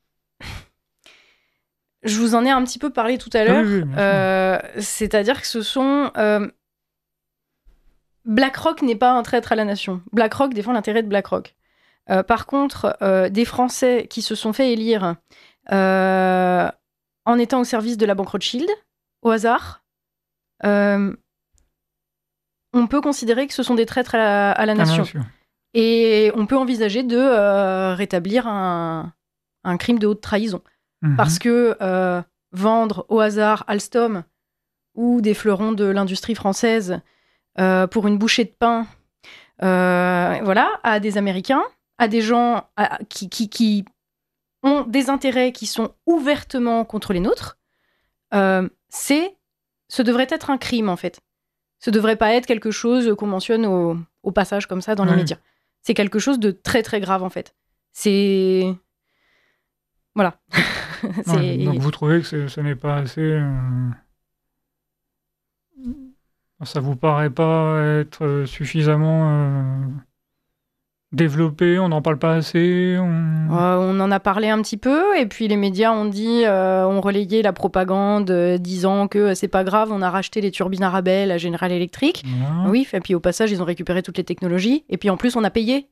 [SPEAKER 2] Je vous en ai un petit peu parlé tout à l'heure. Oui, oui, euh, c'est-à-dire que ce sont... Euh... BlackRock n'est pas un traître à la nation. BlackRock défend l'intérêt de BlackRock. Euh, par contre, euh, des Français qui se sont fait élire euh, en étant au service de la banque Rothschild, au hasard, euh, on peut considérer que ce sont des traîtres à la, à la nation. Ah, et on peut envisager de euh, rétablir un, un crime de haute trahison. Mmh. Parce que euh, vendre au hasard Alstom ou des fleurons de l'industrie française Euh, pour une bouchée de pain, euh, voilà, à des Américains, à des gens à, qui, qui, qui ont des intérêts qui sont ouvertement contre les nôtres, euh, c'est, ce devrait être un crime, en fait. Ce devrait pas être quelque chose qu'on mentionne au, au passage comme ça dans oui. les médias. C'est quelque chose de très, très grave, en fait. C'est... Voilà.
[SPEAKER 1] c'est... Ouais, donc vous trouvez que ce n'est pas assez... Euh... Ça vous paraît pas être suffisamment euh, développé, on n'en parle pas assez on...
[SPEAKER 2] Euh, on en a parlé un petit peu, et puis les médias ont dit, euh, ont relayé la propagande euh, disant que c'est pas grave, on a racheté les turbines Arabelle à General Electric. Ouais. Oui, et puis au passage, ils ont récupéré toutes les technologies, et puis en plus, on a payé.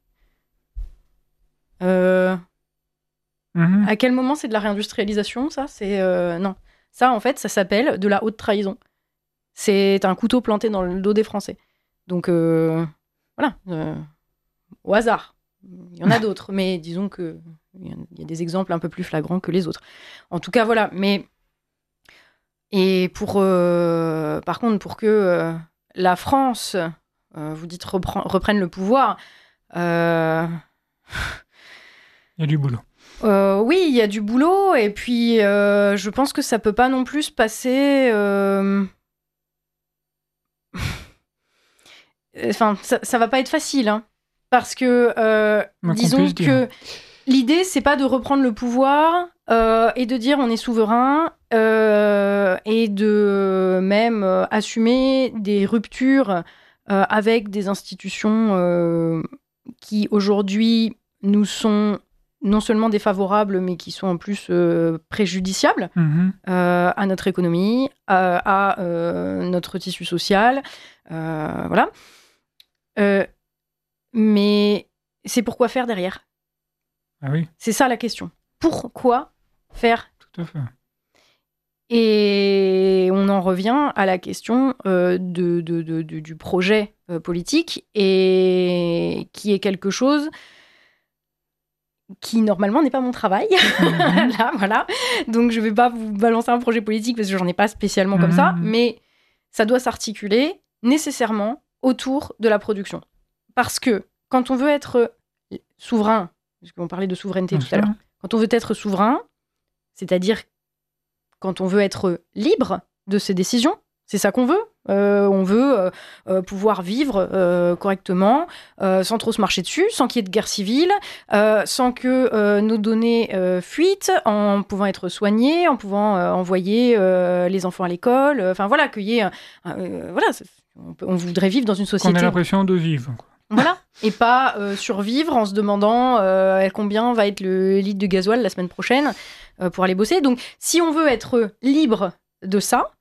[SPEAKER 2] Euh... Mm-hmm. À quel moment c'est de la réindustrialisation, ça c'est, euh... Non. Ça, en fait, ça s'appelle de la haute trahison. C'est un couteau planté dans le dos des Français. Donc, euh, voilà. Euh, au hasard. Il y en a d'autres, mais disons qu'il y a des exemples un peu plus flagrants que les autres. En tout cas, voilà. Mais... Et pour... Euh, par contre, pour que euh, la France, euh, vous dites, repren- reprenne le pouvoir... Euh...
[SPEAKER 1] Il y a du boulot.
[SPEAKER 2] Euh, oui, il y a du boulot. Et puis, euh, je pense que ça peut pas non plus se passer... Euh... Enfin, ça, ça va pas être facile, hein, parce que euh, disons que l'idée c'est pas de reprendre le pouvoir euh, et de dire on est souverain euh, et de même euh, assumer des ruptures euh, avec des institutions euh, qui aujourd'hui nous sont non seulement défavorables mais qui sont en plus euh, préjudiciables mmh. euh, à notre économie, à, à euh, notre tissu social, euh, voilà. Euh, mais c'est pourquoi faire derrière ?
[SPEAKER 1] Ah oui.
[SPEAKER 2] C'est ça la question. Pourquoi faire ?
[SPEAKER 1] Tout à fait.
[SPEAKER 2] Et on en revient à la question euh, de, de, de, de, du projet euh, politique, et qui est quelque chose qui normalement n'est pas mon travail. Mm-hmm. Là, voilà. Donc je ne vais pas vous balancer un projet politique parce que j'en ai pas spécialement mm-hmm. comme ça, mais ça doit s'articuler nécessairement autour de la production. Parce que quand on veut être souverain, parce qu'on parlait de souveraineté Bien tout sûr. à l'heure, quand on veut être souverain, c'est-à-dire quand on veut être libre de ses décisions, c'est ça qu'on veut, Euh, on veut euh, euh, pouvoir vivre euh, correctement, euh, sans trop se marcher dessus, sans qu'il y ait de guerre civile, euh, sans que euh, nos données euh, fuitent, en pouvant être soignées, en pouvant euh, envoyer euh, les enfants à l'école. Enfin voilà, qu'il y ait, un, un, euh, voilà, on, peut, on voudrait vivre dans une société.
[SPEAKER 1] On a l'impression de vivre. Quoi.
[SPEAKER 2] Voilà, et pas euh, survivre en se demandant euh, combien va être le litre de gasoil la semaine prochaine euh, pour aller bosser. Donc, si on veut être libre de ça,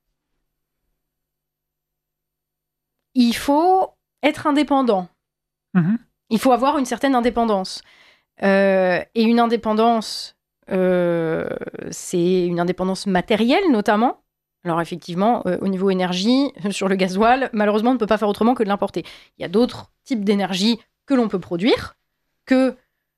[SPEAKER 2] il faut être indépendant.
[SPEAKER 1] Mmh.
[SPEAKER 2] Il faut avoir une certaine indépendance. Euh, et une indépendance, euh, c'est une indépendance matérielle notamment. Alors effectivement, euh, au niveau énergie, sur le gasoil, malheureusement, on ne peut pas faire autrement que de l'importer. Il y a d'autres types d'énergie que l'on peut produire, que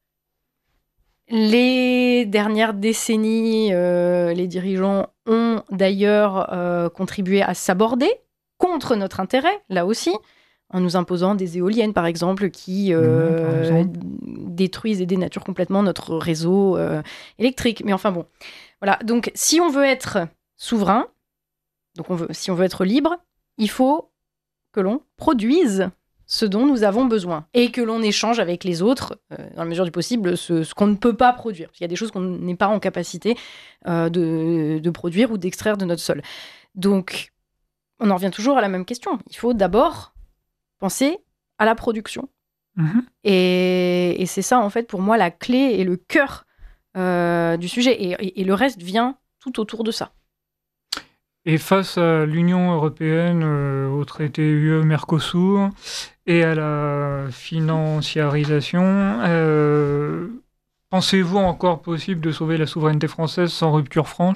[SPEAKER 2] les dernières décennies, euh, les dirigeants ont d'ailleurs euh, contribué à s'aborder contre notre intérêt, là aussi, en nous imposant des éoliennes, par exemple, qui euh, mmh, détruisent et dénaturent complètement notre réseau euh, électrique. Mais enfin bon, voilà. Donc, si on veut être souverain, donc on veut, si on veut être libre, il faut que l'on produise ce dont nous avons besoin et que l'on échange avec les autres, euh, dans la mesure du possible, ce, ce qu'on ne peut pas produire. Parce qu'il y a des choses qu'on n'est pas en capacité euh, de, de produire ou d'extraire de notre sol. Donc, on en revient toujours à la même question. Il faut d'abord penser à la production. Mmh. Et, et c'est ça, en fait, pour moi, la clé et le cœur euh, du sujet. Et, et, et le reste vient tout autour de ça.
[SPEAKER 1] Et face à l'Union européenne, euh, au traité U E-Mercosur et à la financiarisation, euh, pensez-vous encore possible de sauver la souveraineté française sans rupture franche ?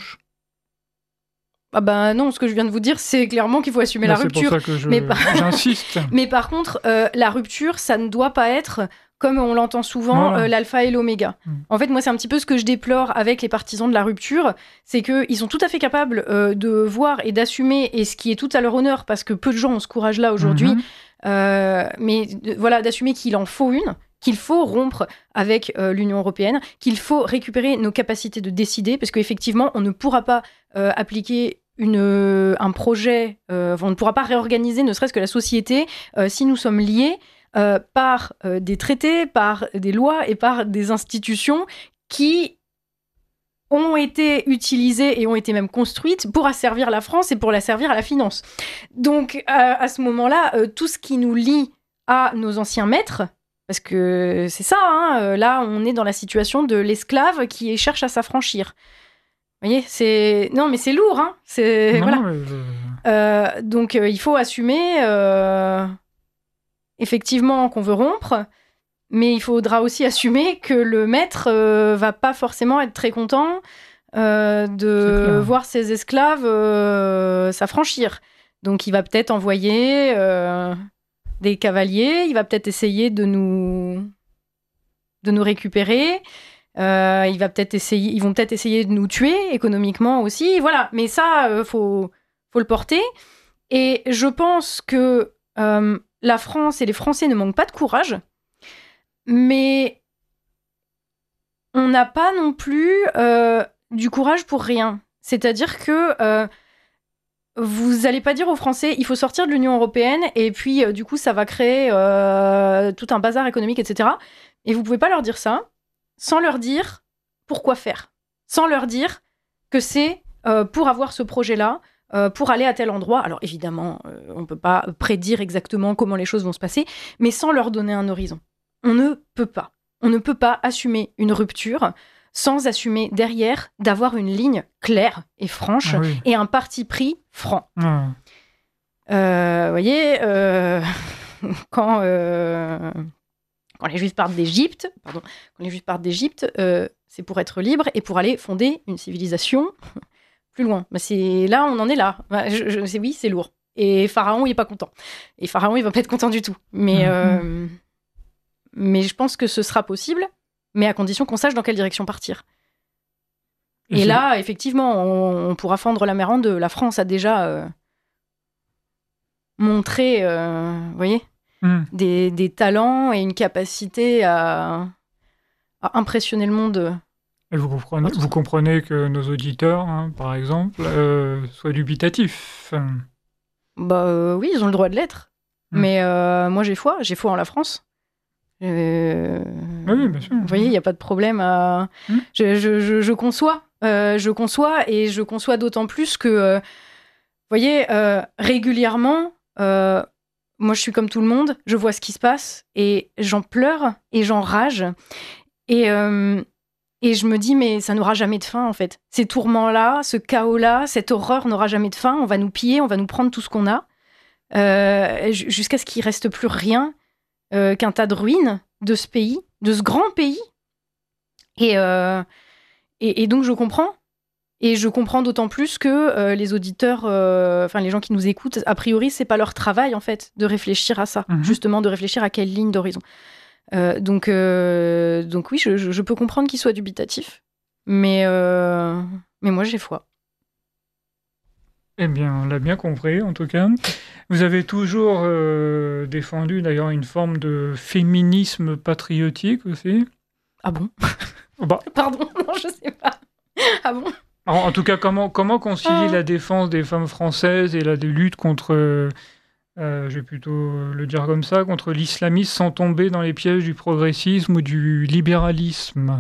[SPEAKER 2] Ah ben non, ce que je viens de vous dire, c'est clairement qu'il faut assumer
[SPEAKER 1] Là,
[SPEAKER 2] la rupture.
[SPEAKER 1] C'est pour ça que je,
[SPEAKER 2] mais par...
[SPEAKER 1] j'insiste.
[SPEAKER 2] Mais par contre, euh, la rupture, ça ne doit pas être, comme on l'entend souvent, voilà. euh, l'alpha et l'oméga. Mmh. En fait, moi, c'est un petit peu ce que je déplore avec les partisans de la rupture, c'est qu'ils sont tout à fait capables euh, de voir et d'assumer, et ce qui est tout à leur honneur, parce que peu de gens ont ce courage-là aujourd'hui, mmh. euh, mais de, voilà, d'assumer qu'il en faut une, qu'il faut rompre avec euh, l'Union européenne, qu'il faut récupérer nos capacités de décider, parce qu'effectivement, on ne pourra pas euh, appliquer Une, euh, un projet, euh, on ne pourra pas réorganiser ne serait-ce que la société euh, si nous sommes liés euh, par euh, des traités, par des lois et par des institutions qui ont été utilisées et ont été même construites pour asservir la France et pour la servir à la finance. Donc à, à ce moment-là, euh, tout ce qui nous lie à nos anciens maîtres, parce que c'est ça, hein, là on est dans la situation de l'esclave qui cherche à s'affranchir. Vous voyez, c'est... Non, mais c'est lourd, hein. C'est...
[SPEAKER 1] Non,
[SPEAKER 2] voilà.
[SPEAKER 1] je...
[SPEAKER 2] euh, donc, euh, il faut assumer, euh, effectivement, qu'on veut rompre, mais il faudra aussi assumer que le maître euh, va pas forcément être très content euh, de voir ses esclaves euh, s'affranchir. Donc, il va peut-être envoyer euh, des cavaliers, il va peut-être essayer de nous, de nous récupérer... Euh, il va peut-être essayer, ils vont peut-être essayer de nous tuer économiquement aussi, voilà. Mais ça, euh, faut, faut le porter. Et je pense que euh, la France et les Français ne manquent pas de courage, mais on n'a pas non plus euh, du courage pour rien. C'est-à-dire que euh, vous n'allez pas dire aux Français, il faut sortir de l'Union européenne, et puis euh, du coup, ça va créer euh, tout un bazar économique, et cetera. Et vous pouvez pas leur dire ça. Sans leur dire pourquoi faire, sans leur dire que c'est euh, pour avoir ce projet-là, euh, pour aller à tel endroit. Alors évidemment, euh, on ne peut pas prédire exactement comment les choses vont se passer, mais sans leur donner un horizon. On ne peut pas. On ne peut pas assumer une rupture sans assumer derrière d'avoir une ligne claire et franche, ah oui. et un parti pris franc. Vous ah. euh, voyez, euh, quand... Euh, Quand les Juifs partent d'Égypte, pardon, quand les Juifs partent d'Égypte, euh, c'est pour être libres et pour aller fonder une civilisation plus loin. Mais c'est là, on en est là. Je, je, c'est oui, c'est lourd. Et Pharaon, il est pas content. Et Pharaon, il va pas être content du tout. Mais, mmh. euh, mais je pense que ce sera possible, mais à condition qu'on sache dans quelle direction partir. Et, et là, effectivement, on, on pourra fendre la mer en deux. La France a déjà euh, montré, euh, vous voyez. Mmh. Des, des talents et une capacité à, à impressionner le monde.
[SPEAKER 1] Et vous, comprenez, vous comprenez que nos auditeurs, hein, par exemple, euh, soient dubitatifs.
[SPEAKER 2] Bah euh, oui, ils ont le droit de l'être. Mmh. Mais euh, moi, j'ai foi. J'ai foi en la France. Euh...
[SPEAKER 1] Oui, bien sûr.
[SPEAKER 2] Vous voyez, il n'y a pas de problème à... Mmh. Je, je, je, je conçois. Euh, je conçois et je conçois d'autant plus que, euh, vous voyez, euh, régulièrement, euh, moi, je suis comme tout le monde. Je vois ce qui se passe et j'en pleure et j'en rage. Et... Euh, Et je me dis, mais ça n'aura jamais de fin, en fait. Ces tourments-là, ce chaos-là, cette horreur n'aura jamais de fin. On va nous piller, on va nous prendre tout ce qu'on a, euh, jusqu'à ce qu'il ne reste plus rien euh, qu'un tas de ruines de ce pays, de ce grand pays. Et, euh, et, et donc, je comprends. Et je comprends d'autant plus que euh, les auditeurs, euh, enfin, les gens qui nous écoutent, a priori, ce n'est pas leur travail, en fait, de réfléchir à ça. Mm-hmm. Justement, de réfléchir à quelle ligne d'horizon. Euh, donc, euh, donc oui, je, je peux comprendre qu'il soit dubitatif, mais, euh, mais moi j'ai foi.
[SPEAKER 1] Eh bien, on l'a bien compris en tout cas. Vous avez toujours euh, défendu d'ailleurs une forme de féminisme patriotique aussi.
[SPEAKER 2] Ah bon
[SPEAKER 1] bah.
[SPEAKER 2] Pardon, non, je sais pas. Ah bon
[SPEAKER 1] en, en tout cas, comment, comment concilier ah. la défense des femmes françaises et la lutte contre... Euh, je vais plutôt le dire comme ça, contre l'islamisme sans tomber dans les pièges du progressisme ou du libéralisme.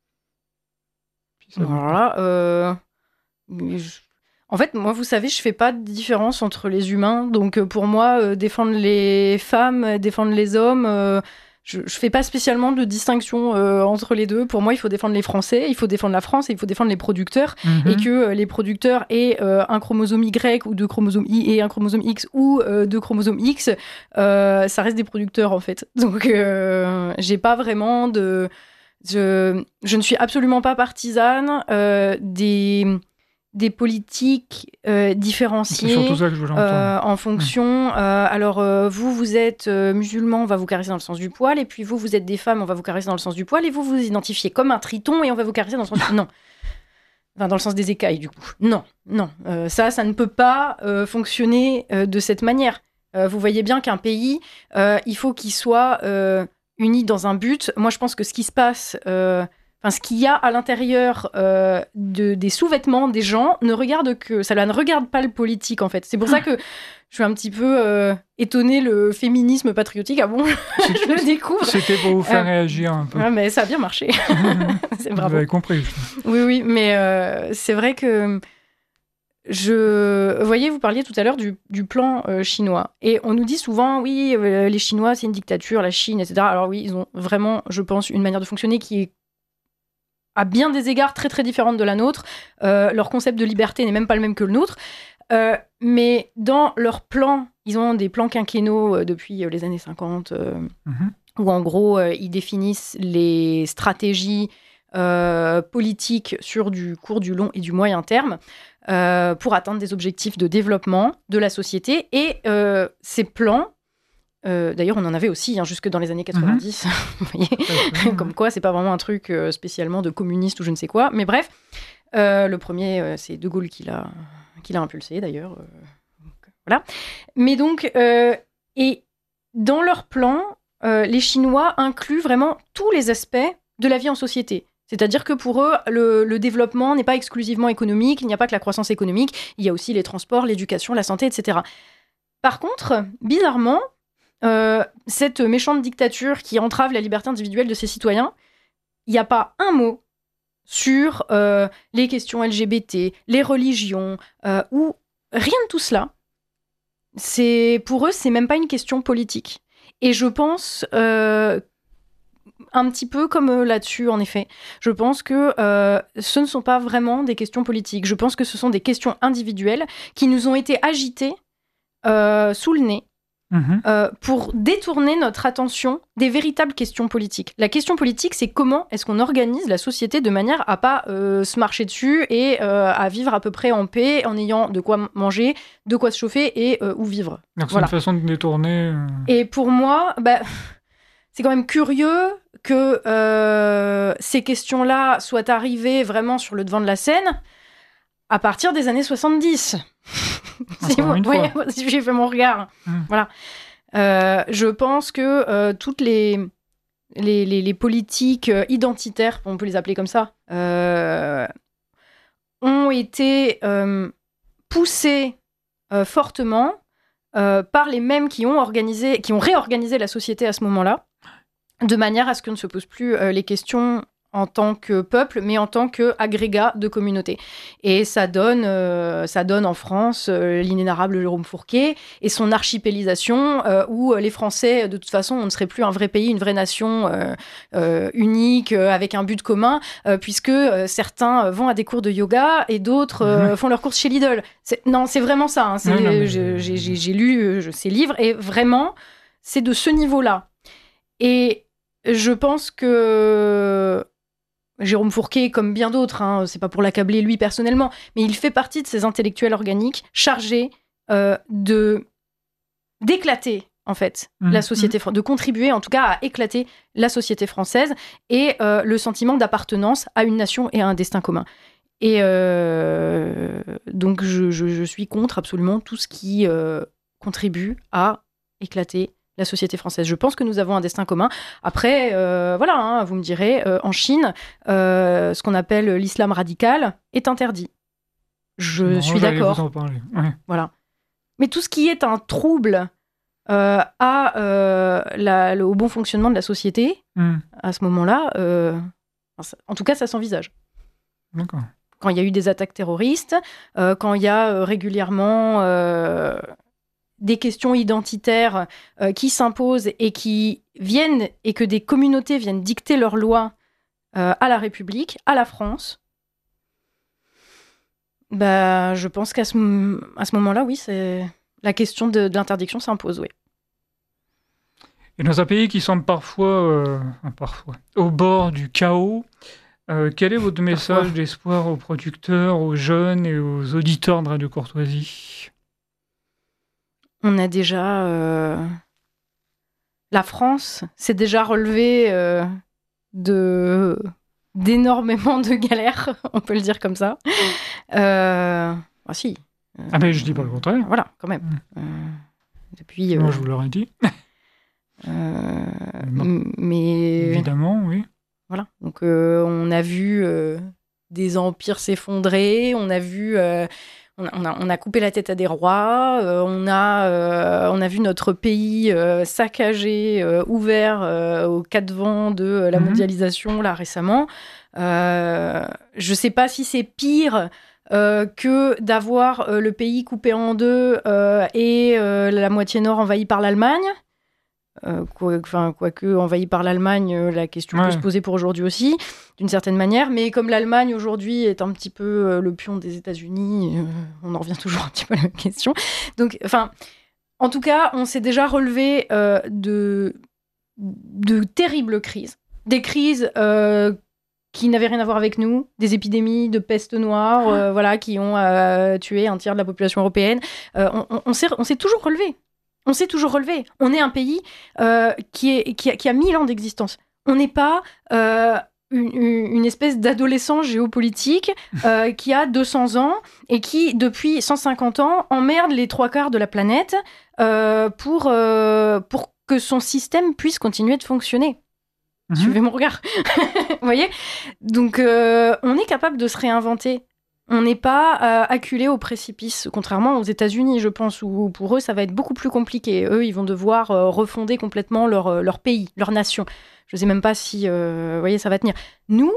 [SPEAKER 2] Voilà. Euh... En fait, moi, vous savez, je fais pas de différence entre les humains. Donc, pour moi, euh, défendre les femmes, défendre les hommes, euh, je, je fais pas spécialement de distinction euh, entre les deux. Pour moi, il faut défendre les Français, il faut défendre la France et il faut défendre les producteurs. Mm-hmm. Et que euh, les producteurs aient euh, un chromosome Y ou deux chromosomes Y et un chromosome X ou euh, deux chromosomes X, euh, ça reste des producteurs, en fait. Donc, euh, j'ai pas vraiment de... Je, je ne suis absolument pas partisane euh, des... des politiques euh, différenciées
[SPEAKER 1] ça que je
[SPEAKER 2] euh, en fonction. Mmh. Euh, alors, euh, vous, vous êtes euh, musulman, on va vous caresser dans le sens du poil, et puis vous, vous êtes des femmes, on va vous caresser dans le sens du poil, et vous, vous vous identifiez comme un triton, et on va vous caresser dans le sens du... Non. Enfin, dans le sens des écailles, du coup. Non, non. Euh, ça, ça ne peut pas euh, fonctionner euh, de cette manière. Euh, vous voyez bien qu'un pays, euh, il faut qu'il soit euh, uni dans un but. Moi, je pense que ce qui se passe... Euh, Enfin, ce qu'il y a à l'intérieur euh, de, des sous-vêtements des gens ne regarde que ça ne regarde pas le politique en fait. C'est pour ça que je suis un petit peu euh, étonnée le féminisme patriotique. Ah bon, je le découvre.
[SPEAKER 1] C'était pour vous faire euh, réagir un peu.
[SPEAKER 2] Ouais, mais ça a bien marché. C'est bravo.
[SPEAKER 1] Vous avez compris.
[SPEAKER 2] Oui, oui, mais euh, c'est vrai que je. Vous voyez, vous parliez tout à l'heure du, du plan euh, chinois, et on nous dit souvent, oui, euh, les Chinois, c'est une dictature, la Chine, et cetera. Alors oui, ils ont vraiment, je pense, une manière de fonctionner qui est à bien des égards très très différentes de la nôtre. Euh, leur concept de liberté n'est même pas le même que le nôtre. Euh, mais dans leurs plans, ils ont des plans quinquennaux euh, depuis euh, les années cinquante, euh, mm-hmm. où en gros, euh, ils définissent les stratégies euh, politiques sur du court, du long et du moyen terme euh, pour atteindre des objectifs de développement de la société. Et euh, ces plans, Euh, d'ailleurs, on en avait aussi hein, jusque dans les années quatre-vingt-dix. Mmh. Vous voyez mmh. Comme quoi, c'est pas vraiment un truc euh, spécialement de communiste ou je ne sais quoi. Mais bref, euh, le premier, euh, c'est De Gaulle qui l'a, qui l'a impulsé d'ailleurs. Euh, donc, voilà. Mais donc, euh, et dans leur plan, euh, les Chinois incluent vraiment tous les aspects de la vie en société. C'est-à-dire que pour eux, le, le développement n'est pas exclusivement économique, il n'y a pas que la croissance économique, il y a aussi les transports, l'éducation, la santé, et cetera. Par contre, bizarrement, Euh, cette méchante dictature qui entrave la liberté individuelle de ses citoyens, il n'y a pas un mot sur euh, les questions L G B T, les religions, euh, ou rien de tout cela. C'est, pour eux, c'est même pas une question politique. Et je pense, euh, un petit peu comme là-dessus, en effet, je pense que euh, ce ne sont pas vraiment des questions politiques. Je pense que ce sont des questions individuelles qui nous ont été agitées euh, sous le nez. Mmh. Euh, pour détourner notre attention des véritables questions politiques. La question politique, c'est comment est-ce qu'on organise la société de manière à pas euh, se marcher dessus et euh, à vivre à peu près en paix, en ayant de quoi manger, de quoi se chauffer et euh, où vivre.
[SPEAKER 1] Donc, voilà. C'est une façon de détourner... Euh...
[SPEAKER 2] Et pour moi, bah, c'est quand même curieux que euh, ces questions-là soient arrivées vraiment sur le devant de la scène à partir des années soixante-dix. Si, vous, voyez, si j'ai fait mon regard. Mmh. Voilà. Euh, je pense que euh, toutes les, les, les, les politiques identitaires, on peut les appeler comme ça, euh, ont été euh, poussées euh, fortement euh, par les mêmes qui ont organisé, qui ont réorganisé la société à ce moment-là, de manière à ce qu'on ne se pose plus euh, les questions en tant que peuple, mais en tant qu'agrégat de communauté. Et ça donne, euh, ça donne en France euh, l'inénarrable Jérôme Fourquet et son archipélisation, euh, où les Français, de toute façon, on ne serait plus un vrai pays, une vraie nation euh, euh, unique, euh, avec un but commun, euh, puisque euh, certains vont à des cours de yoga et d'autres euh, mmh. font leurs courses chez Lidl. C'est, non, c'est vraiment ça. Hein, c'est, non, non, mais... j'ai, j'ai, j'ai lu euh, ces livres, et vraiment, c'est de ce niveau-là. Et je pense que Jérôme Fourquet, comme bien d'autres, hein, c'est pas pour l'accabler lui personnellement, mais il fait partie de ces intellectuels organiques chargés euh, de d'éclater en fait mmh, la société, mmh. de contribuer en tout cas à éclater la société française et euh, le sentiment d'appartenance à une nation et à un destin commun. Et euh, donc je, je, je suis contre absolument tout ce qui euh, contribue à éclater la société française. Je pense que nous avons un destin commun. Après, euh, voilà, hein, vous me direz, euh, en Chine, euh, ce qu'on appelle l'islam radical est interdit. Je non, suis d'accord.
[SPEAKER 1] Vous en parler. Ouais.
[SPEAKER 2] Voilà. Mais tout ce qui est un trouble euh, à, euh, la, le, au bon fonctionnement de la société, mm. à ce moment-là, euh, en tout cas, ça s'envisage.
[SPEAKER 1] D'accord.
[SPEAKER 2] Quand il y a eu des attaques terroristes, euh, quand il y a euh, régulièrement... Euh, des questions identitaires euh, qui s'imposent et qui viennent, et que des communautés viennent dicter leurs lois euh, à la République, à la France, bah, je pense qu'à ce, à ce moment-là, oui, c'est... la question de, de l'interdiction s'impose, oui.
[SPEAKER 1] Et dans un pays qui semble parfois, euh, parfois au bord du chaos, euh, quel est votre message parfois. d'espoir aux producteurs, aux jeunes et aux auditeurs de Radio Courtoisie ?
[SPEAKER 2] On a déjà... Euh... La France s'est déjà relevée euh, de... d'énormément de galères, on peut le dire comme ça. Euh... Ah si.
[SPEAKER 1] Euh... Ah ben je dis pas le contraire.
[SPEAKER 2] Voilà, quand même. Mmh. Euh... Depuis...
[SPEAKER 1] Moi, euh... je vous l'aurais dit.
[SPEAKER 2] euh... Mais...
[SPEAKER 1] Évidemment, oui.
[SPEAKER 2] Voilà. Donc, euh, on a vu euh, des empires s'effondrer, on a vu... Euh... On a, on a coupé la tête à des rois, euh, on, a, euh, on a vu notre pays euh, saccagé, euh, ouvert euh, aux quatre vents de euh, la mondialisation, là, récemment. Euh, je ne sais pas si c'est pire euh, que d'avoir euh, le pays coupé en deux euh, et euh, la moitié nord envahie par l'Allemagne. Euh, quoi, enfin, quoique envahi par l'Allemagne, euh, la question ouais. peut se poser pour aujourd'hui aussi, d'une certaine manière. Mais comme l'Allemagne aujourd'hui est un petit peu euh, le pion des États-Unis, euh, on en revient toujours un petit peu à la question. Donc, enfin, en tout cas, on s'est déjà relevé euh, de, de terribles crises, des crises euh, qui n'avaient rien à voir avec nous, des épidémies de peste noire, euh, voilà, qui ont euh, tué un tiers de la population européenne. Euh, on, on, on, s'est, on s'est toujours relevé. On s'est toujours relevé. On est un pays euh, qui, est, qui, a, qui a mille ans d'existence. On n'est pas euh, une, une espèce d'adolescent géopolitique euh, qui a deux cents ans et qui, depuis cent cinquante ans, emmerde les trois quarts de la planète euh, pour, euh, pour que son système puisse continuer de fonctionner. Mmh. Suivez mon regard. Vous voyez ? Donc, euh, on est capable de se réinventer. On n'est pas euh, acculé au précipice, contrairement aux États-Unis, je pense, où pour eux, ça va être beaucoup plus compliqué. Eux, ils vont devoir euh, refonder complètement leur, leur pays, leur nation. Je ne sais même pas si, euh, vous voyez, ça va tenir. Nous,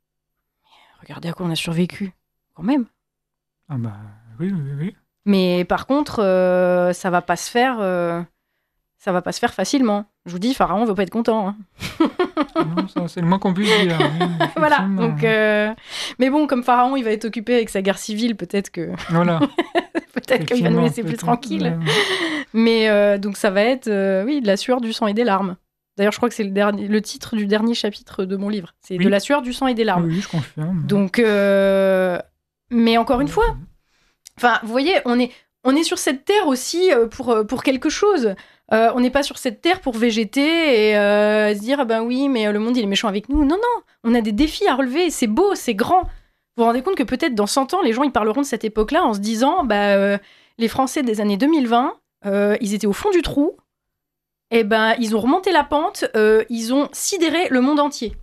[SPEAKER 2] regardez à quoi on a survécu, quand même.
[SPEAKER 1] Ah bah, oui, oui, oui.
[SPEAKER 2] Mais par contre, euh, ça ne va pas se faire... Euh, ça va pas se faire facilement. Je vous dis, Pharaon veut pas être content. Hein.
[SPEAKER 1] Non, ça, c'est le moins qu'on puisse dire. Oui,
[SPEAKER 2] voilà. Donc, euh... mais bon, comme Pharaon, il va être occupé avec sa guerre civile, peut-être que.
[SPEAKER 1] Voilà.
[SPEAKER 2] peut-être qu'il va nous laisser plus tranquille. Ouais. Mais euh, donc, ça va être, euh, oui, de la sueur, du sang et des larmes. D'ailleurs, je crois que c'est le, dernier, le titre du dernier chapitre de mon livre. C'est oui. De la sueur, du sang et des larmes.
[SPEAKER 1] Oui, je confirme.
[SPEAKER 2] Donc, euh... mais encore une fois, enfin, vous voyez, on est, on est sur cette terre aussi pour, pour quelque chose. Euh, on n'est pas sur cette terre pour végéter et euh, se dire ah ben oui mais le monde il est méchant avec nous. Non non, on a des défis à relever, c'est beau, c'est grand. Vous vous rendez compte que peut-être dans cent ans les gens ils parleront de cette époque-là en se disant bah euh, les Français des années deux mille vingt euh, ils étaient au fond du trou et ben ils ont remonté la pente, euh, ils ont sidéré le monde entier.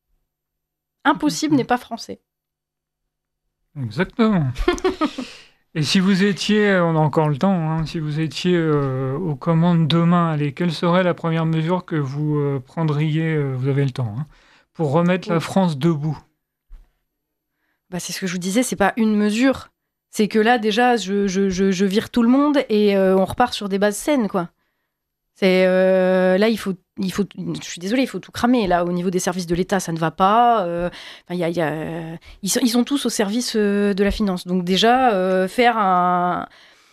[SPEAKER 2] Impossible n'est pas français.
[SPEAKER 1] Exactement. Et si vous étiez, on a encore le temps, hein, si vous étiez euh, aux commandes demain, allez, quelle serait la première mesure que vous euh, prendriez, euh, vous avez le temps, hein, pour remettre la France debout?
[SPEAKER 2] Bah, c'est ce que je vous disais, c'est pas une mesure. C'est que là, déjà, je, je, je, je vire tout le monde et euh, on repart sur des bases saines, quoi. C'est, euh, là, il faut, il faut, je suis désolée, il faut tout cramer. Là, au niveau des services de l'État, ça ne va pas. Euh, y a, y a, ils, sont, ils sont tous au service euh, de la finance. Donc déjà, euh, faire un...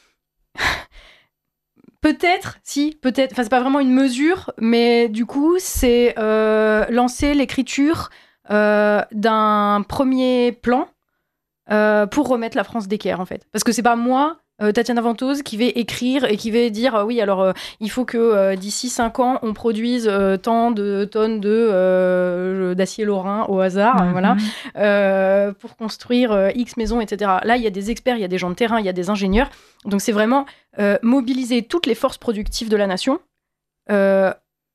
[SPEAKER 2] peut-être, si, peut-être, enfin, c'est pas vraiment une mesure, mais du coup, c'est euh, lancer l'écriture euh, d'un premier plan euh, pour remettre la France d'équerre, en fait. Parce que c'est pas moi... Euh, Tatiana Ventose qui va écrire et qui va dire euh, oui alors euh, il faut que euh, d'ici cinq ans on produise euh, tant de tonnes de euh, d'acier lorrain au hasard, mm-hmm. voilà, euh, pour construire euh, X maisons, et cetera. Là il y a des experts, il y a des gens de terrain, il y a des ingénieurs, donc c'est vraiment euh, mobiliser toutes les forces productives de la nation euh,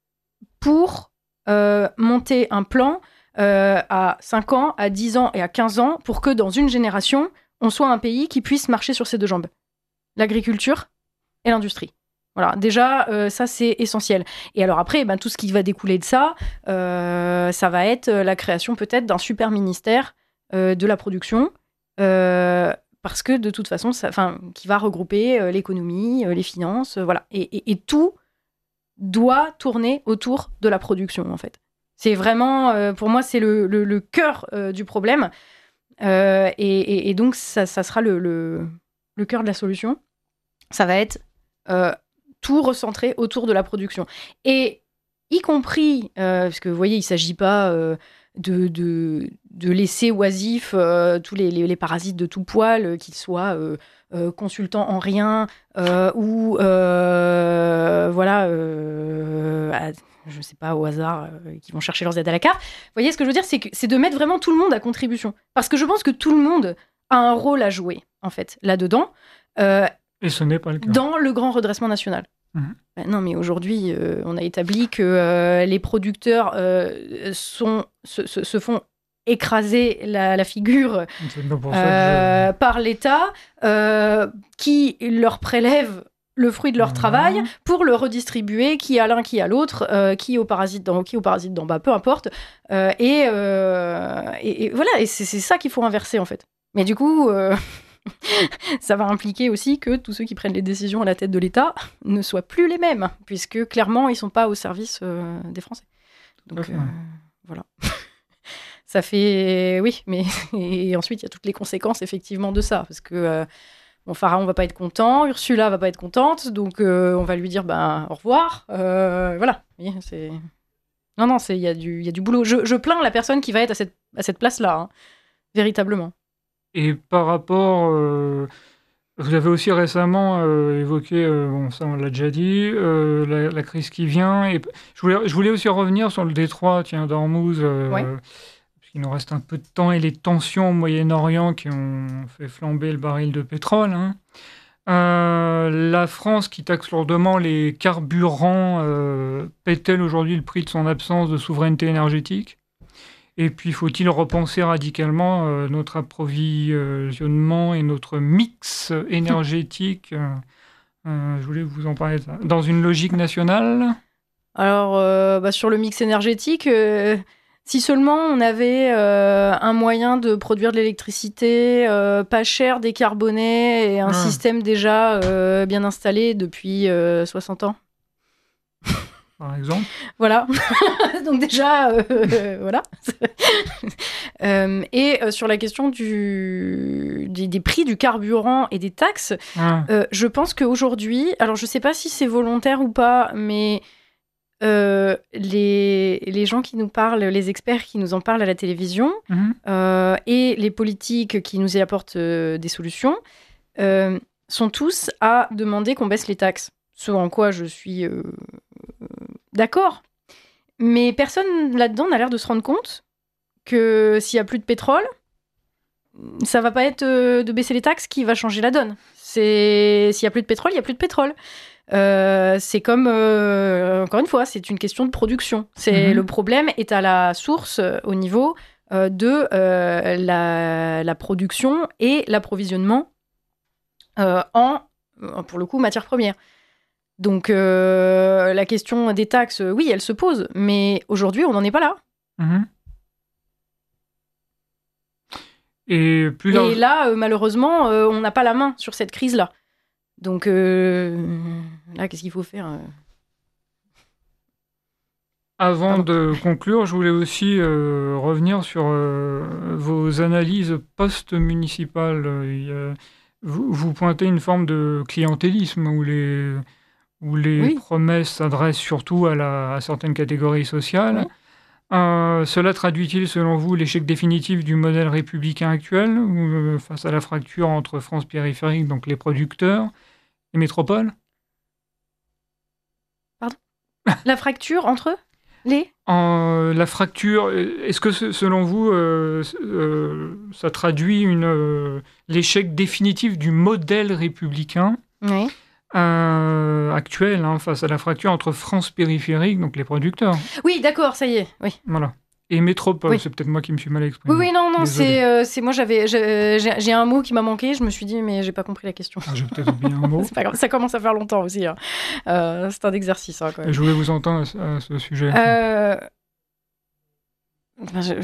[SPEAKER 2] pour euh, monter un plan euh, à cinq ans, à dix ans et à quinze ans pour que dans une génération on soit un pays qui puisse marcher sur ses deux jambes. L'agriculture et l'industrie. Voilà, déjà, euh, ça, c'est essentiel. Et alors après, ben, tout ce qui va découler de ça, euh, ça va être la création peut-être d'un super ministère euh, de la production, euh, parce que de toute façon, ça, qui va regrouper euh, l'économie, euh, les finances, euh, voilà. Et, et, et tout doit tourner autour de la production, en fait. C'est vraiment, euh, pour moi, c'est le, le, le cœur euh, du problème. Euh, et, et, et donc, ça, ça sera le... le le cœur de la solution, ça va être euh, tout recentré autour de la production. Et y compris, euh, parce que vous voyez, il ne s'agit pas euh, de, de, de laisser oisifs euh, tous les, les, les parasites de tout poil, euh, qu'ils soient euh, euh, consultants en rien, euh, ou euh, voilà, euh, à, je ne sais pas, au hasard, euh, qui vont chercher leurs aides à la carte. Vous voyez, ce que je veux dire, c'est, que, c'est de mettre vraiment tout le monde à contribution. Parce que je pense que tout le monde a un rôle à jouer, en fait, là-dedans. Euh,
[SPEAKER 1] Et ce n'est pas le cas.
[SPEAKER 2] Dans le grand redressement national. Mmh. Ben non, mais aujourd'hui, euh, on a établi que euh, les producteurs euh, sont, se, se, se font écraser la, la figure euh, je... par l'État, euh, qui leur prélève le fruit de leur mmh. travail pour le redistribuer, qui à l'un, qui à l'autre, euh, qui au parasite d'en haut, qui au parasite d'en bas, peu importe. Euh, et, euh, et, et voilà, et c'est, c'est ça qu'il faut inverser, en fait. Mais du coup, euh, ça va impliquer aussi que tous ceux qui prennent les décisions à la tête de l'État ne soient plus les mêmes, puisque clairement, ils ne sont pas au service euh, des Français. Donc, euh, voilà. Ça fait... Oui, mais... Et ensuite, il y a toutes les conséquences, effectivement, de ça, parce que... Euh, Bon, Pharaon va pas être content, Ursula va pas être contente, donc euh, on va lui dire ben, au revoir. Euh, voilà. Oui, c'est... Non, non, il y, y a du boulot. Je, je plains la personne qui va être à cette, à cette place-là, hein, véritablement.
[SPEAKER 1] Et par rapport... Euh, vous avez aussi récemment euh, évoqué, euh, bon, ça on l'a déjà dit, euh, la, la crise qui vient. Et je, voulais, je voulais aussi revenir sur le détroit tiens, d'Ormuz. Euh, ouais. Il nous reste un peu de temps et les tensions au Moyen-Orient qui ont fait flamber le baril de pétrole. Hein. Euh, la France qui taxe lourdement les carburants euh, paie-t-elle aujourd'hui le prix de son absence de souveraineté énergétique? Et puis faut-il repenser radicalement euh, notre approvisionnement et notre mix énergétique euh, Je voulais vous en parler de ça. Dans une logique nationale?
[SPEAKER 2] Alors, euh, bah, sur le mix énergétique... Euh... Si seulement on avait euh, un moyen de produire de l'électricité euh, pas cher, décarboné, et un mmh. système déjà euh, bien installé depuis euh, soixante ans.
[SPEAKER 1] Par exemple.
[SPEAKER 2] Voilà. Donc déjà, euh, euh, voilà. euh, et euh, sur la question du, des, des prix du carburant et des taxes, mmh. euh, je pense qu'aujourd'hui, alors je ne sais pas si c'est volontaire ou pas, mais... Euh, les, les gens qui nous parlent, les experts qui nous en parlent à la télévision mmh. euh, et les politiques qui nous y apportent euh, des solutions euh, sont tous à demander qu'on baisse les taxes. Ce en quoi je suis euh, d'accord. Mais personne là-dedans n'a l'air de se rendre compte que s'il n'y a plus de pétrole, ça ne va pas être euh, de baisser les taxes qui va changer la donne. C'est... S'il n'y a plus de pétrole, il n'y a plus de pétrole. Euh, c'est comme, euh, encore une fois, c'est une question de production. C'est, mmh. Le problème est à la source, euh, au niveau euh, de euh, la, la production et l'approvisionnement euh, en, pour le coup, matière première. Donc, euh, la question des taxes, oui, elle se pose, mais aujourd'hui, on n'en est pas là.
[SPEAKER 1] Mmh. Et, plus
[SPEAKER 2] Et
[SPEAKER 1] large...
[SPEAKER 2] là, euh, malheureusement, euh, on n'a pas la main sur cette crise-là. Donc, euh, là, qu'est-ce qu'il faut faire euh
[SPEAKER 1] Avant
[SPEAKER 2] Pardon.
[SPEAKER 1] de conclure, je voulais aussi euh, revenir sur euh, vos analyses post-municipales. Il y a- Vous, vous pointez une forme de clientélisme où les, où les
[SPEAKER 2] Oui.
[SPEAKER 1] promesses s'adressent surtout à, la, à certaines catégories sociales.
[SPEAKER 2] Oui.
[SPEAKER 1] Euh, cela traduit-il, selon vous, l'échec définitif du modèle républicain actuel ou, euh, face à la fracture entre France périphérique, donc les producteurs, et métropole?
[SPEAKER 2] La fracture entre eux Les
[SPEAKER 1] En, la fracture, est-ce que ce- selon vous, euh, euh, ça traduit une, euh, l'échec définitif du modèle républicain
[SPEAKER 2] Oui.
[SPEAKER 1] euh, actuel hein, face à la fracture entre France périphérique, donc les producteurs,
[SPEAKER 2] Oui, d'accord, ça y est. Oui.
[SPEAKER 1] voilà, et métropole?
[SPEAKER 2] Oui.
[SPEAKER 1] C'est peut-être moi qui me suis mal exprimé.
[SPEAKER 2] Oui, oui, non, non,
[SPEAKER 1] Désolé.
[SPEAKER 2] c'est, euh, c'est moi, j'avais, j'ai, j'ai- j'ai un mot qui m'a manqué. Je me suis dit, mais j'ai pas compris la question.
[SPEAKER 1] Ah, j'ai peut-être oublié un mot.
[SPEAKER 2] C'est pas grave, ça commence à faire longtemps aussi. Hein. Euh, c'est un exercice, hein, quand même.
[SPEAKER 1] Et je voulais vous entendre à ce, à ce sujet.
[SPEAKER 2] Euh... ben, je-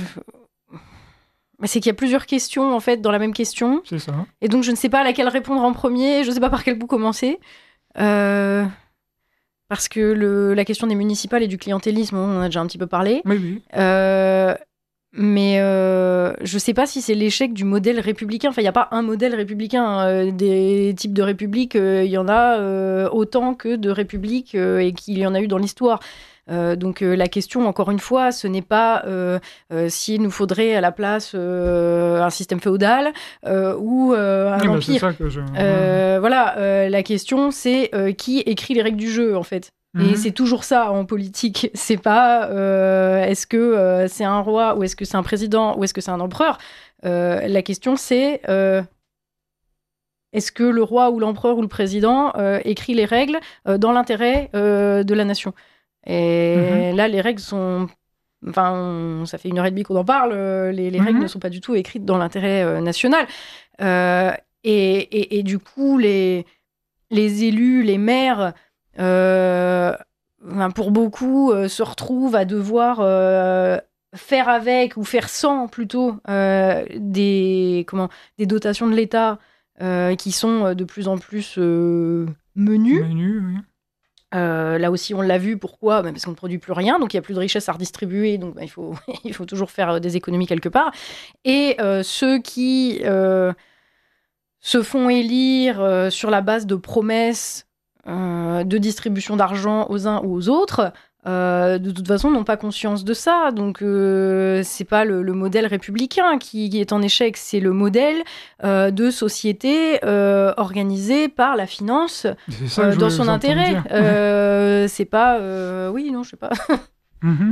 [SPEAKER 2] Mais c'est qu'il y a plusieurs questions en fait dans la même question,
[SPEAKER 1] C'est ça.
[SPEAKER 2] et donc je ne sais pas à laquelle répondre en premier. Je ne sais pas par quel bout commencer. Euh... Parce que le... la question des municipales et du clientélisme, on en a déjà un petit peu parlé.
[SPEAKER 1] Oui, oui.
[SPEAKER 2] Euh... Mais euh, je sais pas si c'est l'échec du modèle républicain. Enfin, il n'y a pas un modèle républicain. Euh, des types de républiques, il euh, y en a euh, autant que de républiques euh, et qu'il y en a eu dans l'histoire. Euh, donc euh, la question, encore une fois, ce n'est pas euh, euh, s'il nous faudrait à la place euh, un système féodal euh, ou euh, un
[SPEAKER 1] Oui, bah, c'est
[SPEAKER 2] empire.
[SPEAKER 1] ça que je...
[SPEAKER 2] Euh, voilà, euh, la question, c'est euh, qui écrit les règles du jeu, en fait. Et
[SPEAKER 1] Mhm.
[SPEAKER 2] c'est toujours ça en politique. C'est pas euh, est-ce que euh, c'est un roi ou est-ce que c'est un président ou est-ce que c'est un empereur. Euh, la question c'est euh, est-ce que le roi ou l'empereur ou le président euh, écrit les règles euh, dans l'intérêt euh, de la nation. Et
[SPEAKER 1] Mhm.
[SPEAKER 2] là, les règles sont Enfin, on- ça fait une heure et demie qu'on en parle. euh, Les, les
[SPEAKER 1] Mhm.
[SPEAKER 2] règles ne sont pas du tout écrites dans l'intérêt euh, national. Euh, et, et- et du coup, les, les élus, les maires, euh, enfin, pour beaucoup, euh, se retrouvent à devoir euh, faire avec ou faire sans plutôt euh, des, comment, des dotations de l'État euh, qui sont de plus en plus euh, menues.
[SPEAKER 1] Menu, oui.
[SPEAKER 2] Euh, là aussi, on l'a vu. Pourquoi ? Bah, parce qu'on ne produit plus rien, donc il n'y a plus de richesse à redistribuer, donc bah, il, faut, il faut toujours faire des économies quelque part. Et euh, ceux qui euh, se font élire euh, sur la base de promesses euh, de distribution d'argent aux uns ou aux autres, euh, de toute façon, n'ont pas conscience de ça. Donc, euh, c'est pas le, le modèle républicain qui, qui est en échec, c'est le modèle euh, de société euh, organisée par la finance
[SPEAKER 1] C'est ça que
[SPEAKER 2] euh,
[SPEAKER 1] je
[SPEAKER 2] dans
[SPEAKER 1] voulais
[SPEAKER 2] son
[SPEAKER 1] vous entendre
[SPEAKER 2] intérêt.
[SPEAKER 1] dire.
[SPEAKER 2] Euh, c'est pas. euh, Oui, non, je sais pas.
[SPEAKER 1] Mhm.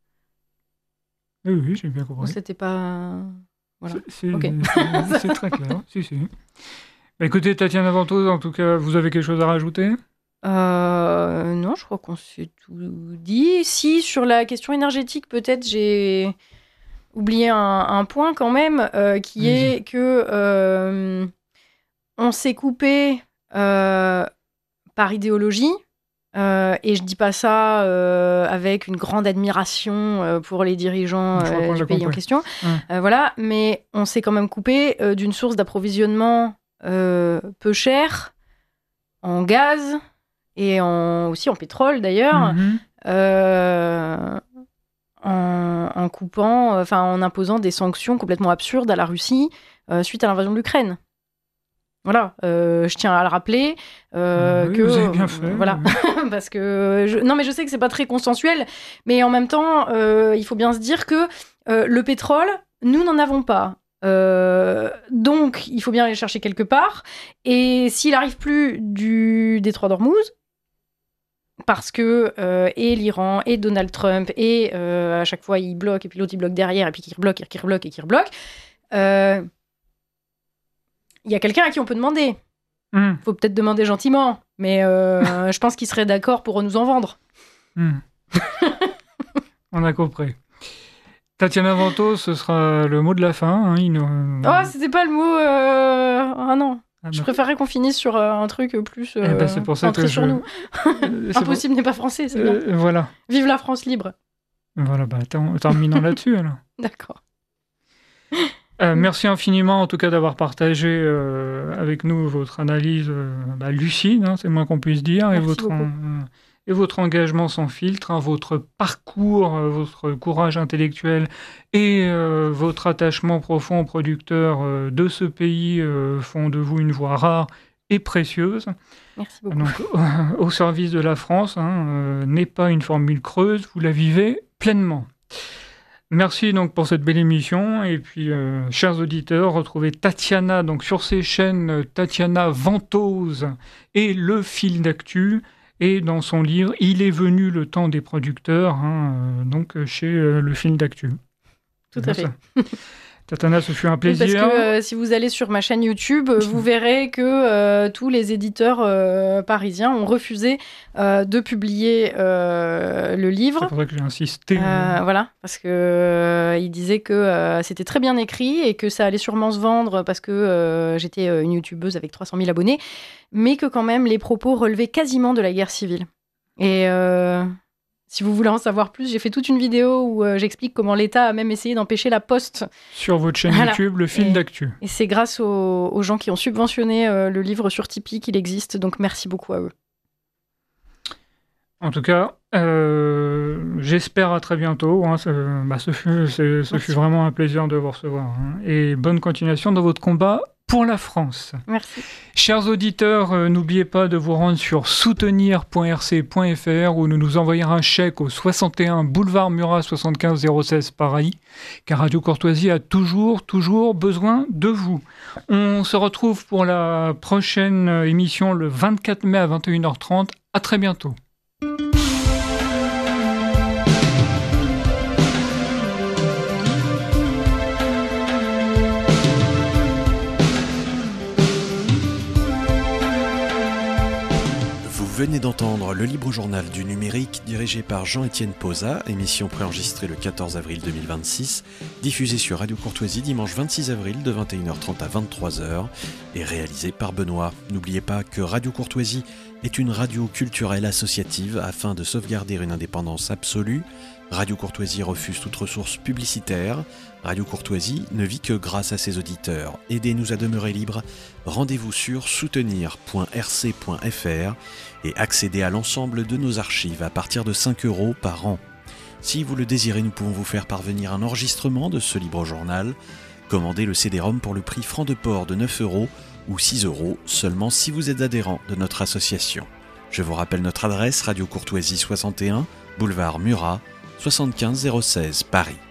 [SPEAKER 1] Oui, oui, j'ai bien compris.
[SPEAKER 2] C'était pas. Voilà.
[SPEAKER 1] C'est- C'est
[SPEAKER 2] Ok.
[SPEAKER 1] c'est- c'est très clair. Si, si. Bah, écoutez, Tatiana Ventose, en tout cas, vous avez quelque chose à rajouter?
[SPEAKER 2] Euh, non, je crois qu'on s'est tout dit. Si, sur la question énergétique, peut-être j'ai oublié un, un point quand même, euh, qui
[SPEAKER 1] Vas-y.
[SPEAKER 2] est que euh, on s'est coupé euh, par idéologie. Euh, et je dis pas ça euh, avec une grande admiration euh, pour les dirigeants
[SPEAKER 1] Je crois
[SPEAKER 2] euh,
[SPEAKER 1] qu'on
[SPEAKER 2] du
[SPEAKER 1] l'a
[SPEAKER 2] pays en
[SPEAKER 1] compris.
[SPEAKER 2] question.
[SPEAKER 1] Ouais.
[SPEAKER 2] Euh, voilà, mais on s'est quand même coupé euh, d'une source d'approvisionnement euh, peu chère en gaz et en, aussi en pétrole d'ailleurs,
[SPEAKER 1] Mhm.
[SPEAKER 2] euh, en, en coupant, enfin en imposant des sanctions complètement absurdes à la Russie euh, suite à l'invasion de l'Ukraine. Voilà, euh, je tiens à le rappeler euh,
[SPEAKER 1] Oui,
[SPEAKER 2] que
[SPEAKER 1] vous avez bien fait,
[SPEAKER 2] euh, voilà,
[SPEAKER 1] oui.
[SPEAKER 2] parce que je, non mais je sais que c'est pas très consensuel, mais en même temps, euh, il faut bien se dire que euh, le pétrole, nous n'en avons pas. Euh, donc, il faut bien aller le chercher quelque part. Et s'il arrive plus du détroit d'Ormuz, parce que euh, et l'Iran et Donald Trump et euh, à chaque fois il bloque et puis l'autre il bloque derrière et puis qui rebloque et qui rebloque et qui rebloque, euh, il y a quelqu'un à qui on peut demander.
[SPEAKER 1] Mmh.
[SPEAKER 2] Faut peut-être demander gentiment, mais euh, je pense qu'il serait d'accord pour nous en vendre.
[SPEAKER 1] Mmh. On a compris. Tatiana Ventose, ce sera le mot de la fin. Hein, il nous...
[SPEAKER 2] Oh, c'était pas le mot. Euh... Ah non.
[SPEAKER 1] Ah,
[SPEAKER 2] Je
[SPEAKER 1] bah,
[SPEAKER 2] préférerais qu'on finisse sur euh, un truc plus euh,
[SPEAKER 1] eh ben, c'est pour ça
[SPEAKER 2] centré
[SPEAKER 1] que
[SPEAKER 2] sur
[SPEAKER 1] je-
[SPEAKER 2] nous.
[SPEAKER 1] euh, c'est
[SPEAKER 2] Impossible n'est pas français, c'est
[SPEAKER 1] pour-
[SPEAKER 2] bien.
[SPEAKER 1] euh, voilà.
[SPEAKER 2] Vive la France libre.
[SPEAKER 1] Voilà, bah, t'en- terminons là-dessus alors.
[SPEAKER 2] D'accord.
[SPEAKER 1] Euh, merci infiniment en tout cas d'avoir partagé euh, avec nous votre analyse euh, bah, lucide, hein, c'est le moins qu'on puisse dire, et
[SPEAKER 2] Merci
[SPEAKER 1] votre,
[SPEAKER 2] beaucoup.
[SPEAKER 1] en- et votre engagement sans filtre, hein, votre parcours, euh, votre courage intellectuel et euh, votre attachement profond aux producteurs euh, de ce pays euh, font de vous une voix rare et précieuse.
[SPEAKER 2] Merci beaucoup.
[SPEAKER 1] Donc, au, au service de la France, hein, euh, n'est pas une formule creuse, vous la vivez pleinement. Merci donc pour cette belle émission et puis euh, chers auditeurs, retrouvez Tatiana donc sur ses chaînes euh, Tatiana Ventose et Le Fil d'Actu et dans son livre Il est venu le temps des producteurs, hein, euh, donc euh, chez euh, Le Fil d'Actu.
[SPEAKER 2] Tout
[SPEAKER 1] C'est
[SPEAKER 2] à
[SPEAKER 1] bien
[SPEAKER 2] fait.
[SPEAKER 1] ça. Tatiana, ce fut un
[SPEAKER 2] Oui,
[SPEAKER 1] plaisir.
[SPEAKER 2] parce que euh, si vous allez sur ma chaîne YouTube, euh, vous verrez que euh, tous les éditeurs euh, parisiens ont refusé euh, de publier euh, le
[SPEAKER 1] C'est
[SPEAKER 2] livre.
[SPEAKER 1] pour ça que j'ai insisté.
[SPEAKER 2] Euh, voilà, parce que euh, il disait que euh, c'était très bien écrit et que ça allait sûrement se vendre parce que euh, j'étais euh, une youtubeuse avec trois cent mille abonnés, mais que quand même les propos relevaient quasiment de la guerre civile. Et euh, si vous voulez en savoir plus, j'ai fait toute une vidéo où euh, j'explique comment l'État a même essayé d'empêcher la Poste.
[SPEAKER 1] Sur votre chaîne
[SPEAKER 2] Voilà.
[SPEAKER 1] YouTube, Le Fil
[SPEAKER 2] Et-
[SPEAKER 1] d'Actu.
[SPEAKER 2] Et c'est grâce aux, aux gens qui ont subventionné euh, le livre sur Tipeee qu'il existe, donc merci beaucoup à eux.
[SPEAKER 1] En tout cas, euh, j'espère à très bientôt. Hein, ce, bah, ce fut, c'est- ce fut vraiment un plaisir de vous recevoir. Hein, et bonne continuation dans votre combat pour la France.
[SPEAKER 2] Merci.
[SPEAKER 1] Chers auditeurs, euh, n'oubliez pas de vous rendre sur soutenir point r c point f r ou de nous envoyer un chèque au soixante et un boulevard Murat soixante-quinze zéro seize Paris, car Radio Courtoisie a toujours, toujours besoin de vous. On se retrouve pour la prochaine euh, émission le vingt-quatre mai à vingt et une heures trente. À très bientôt.
[SPEAKER 4] Vous venez d'entendre le Libre Journal du numérique dirigé par Jean-Étienne Posa, émission préenregistrée le quatorze avril deux mille vingt-six, diffusée sur Radio Courtoisie dimanche vingt-six avril de vingt et une heures trente à vingt-trois heures et réalisée par Benoît. N'oubliez pas que Radio Courtoisie est une radio culturelle associative afin de sauvegarder une indépendance absolue. Radio Courtoisie refuse toute ressource publicitaire. Radio Courtoisie ne vit que grâce à ses auditeurs. Aidez-nous à demeurer libres. Rendez-vous sur soutenir point r c point f r et accédez à l'ensemble de nos archives à partir de cinq euros par an. Si vous le désirez, nous pouvons vous faire parvenir un enregistrement de ce libre journal. Commandez le C D-ROM pour le prix franc de port de neuf euros ou six euros seulement si vous êtes adhérent de notre association. Je vous rappelle notre adresse, Radio Courtoisie soixante et un, boulevard Murat, soixante-quinze zéro seize, Paris.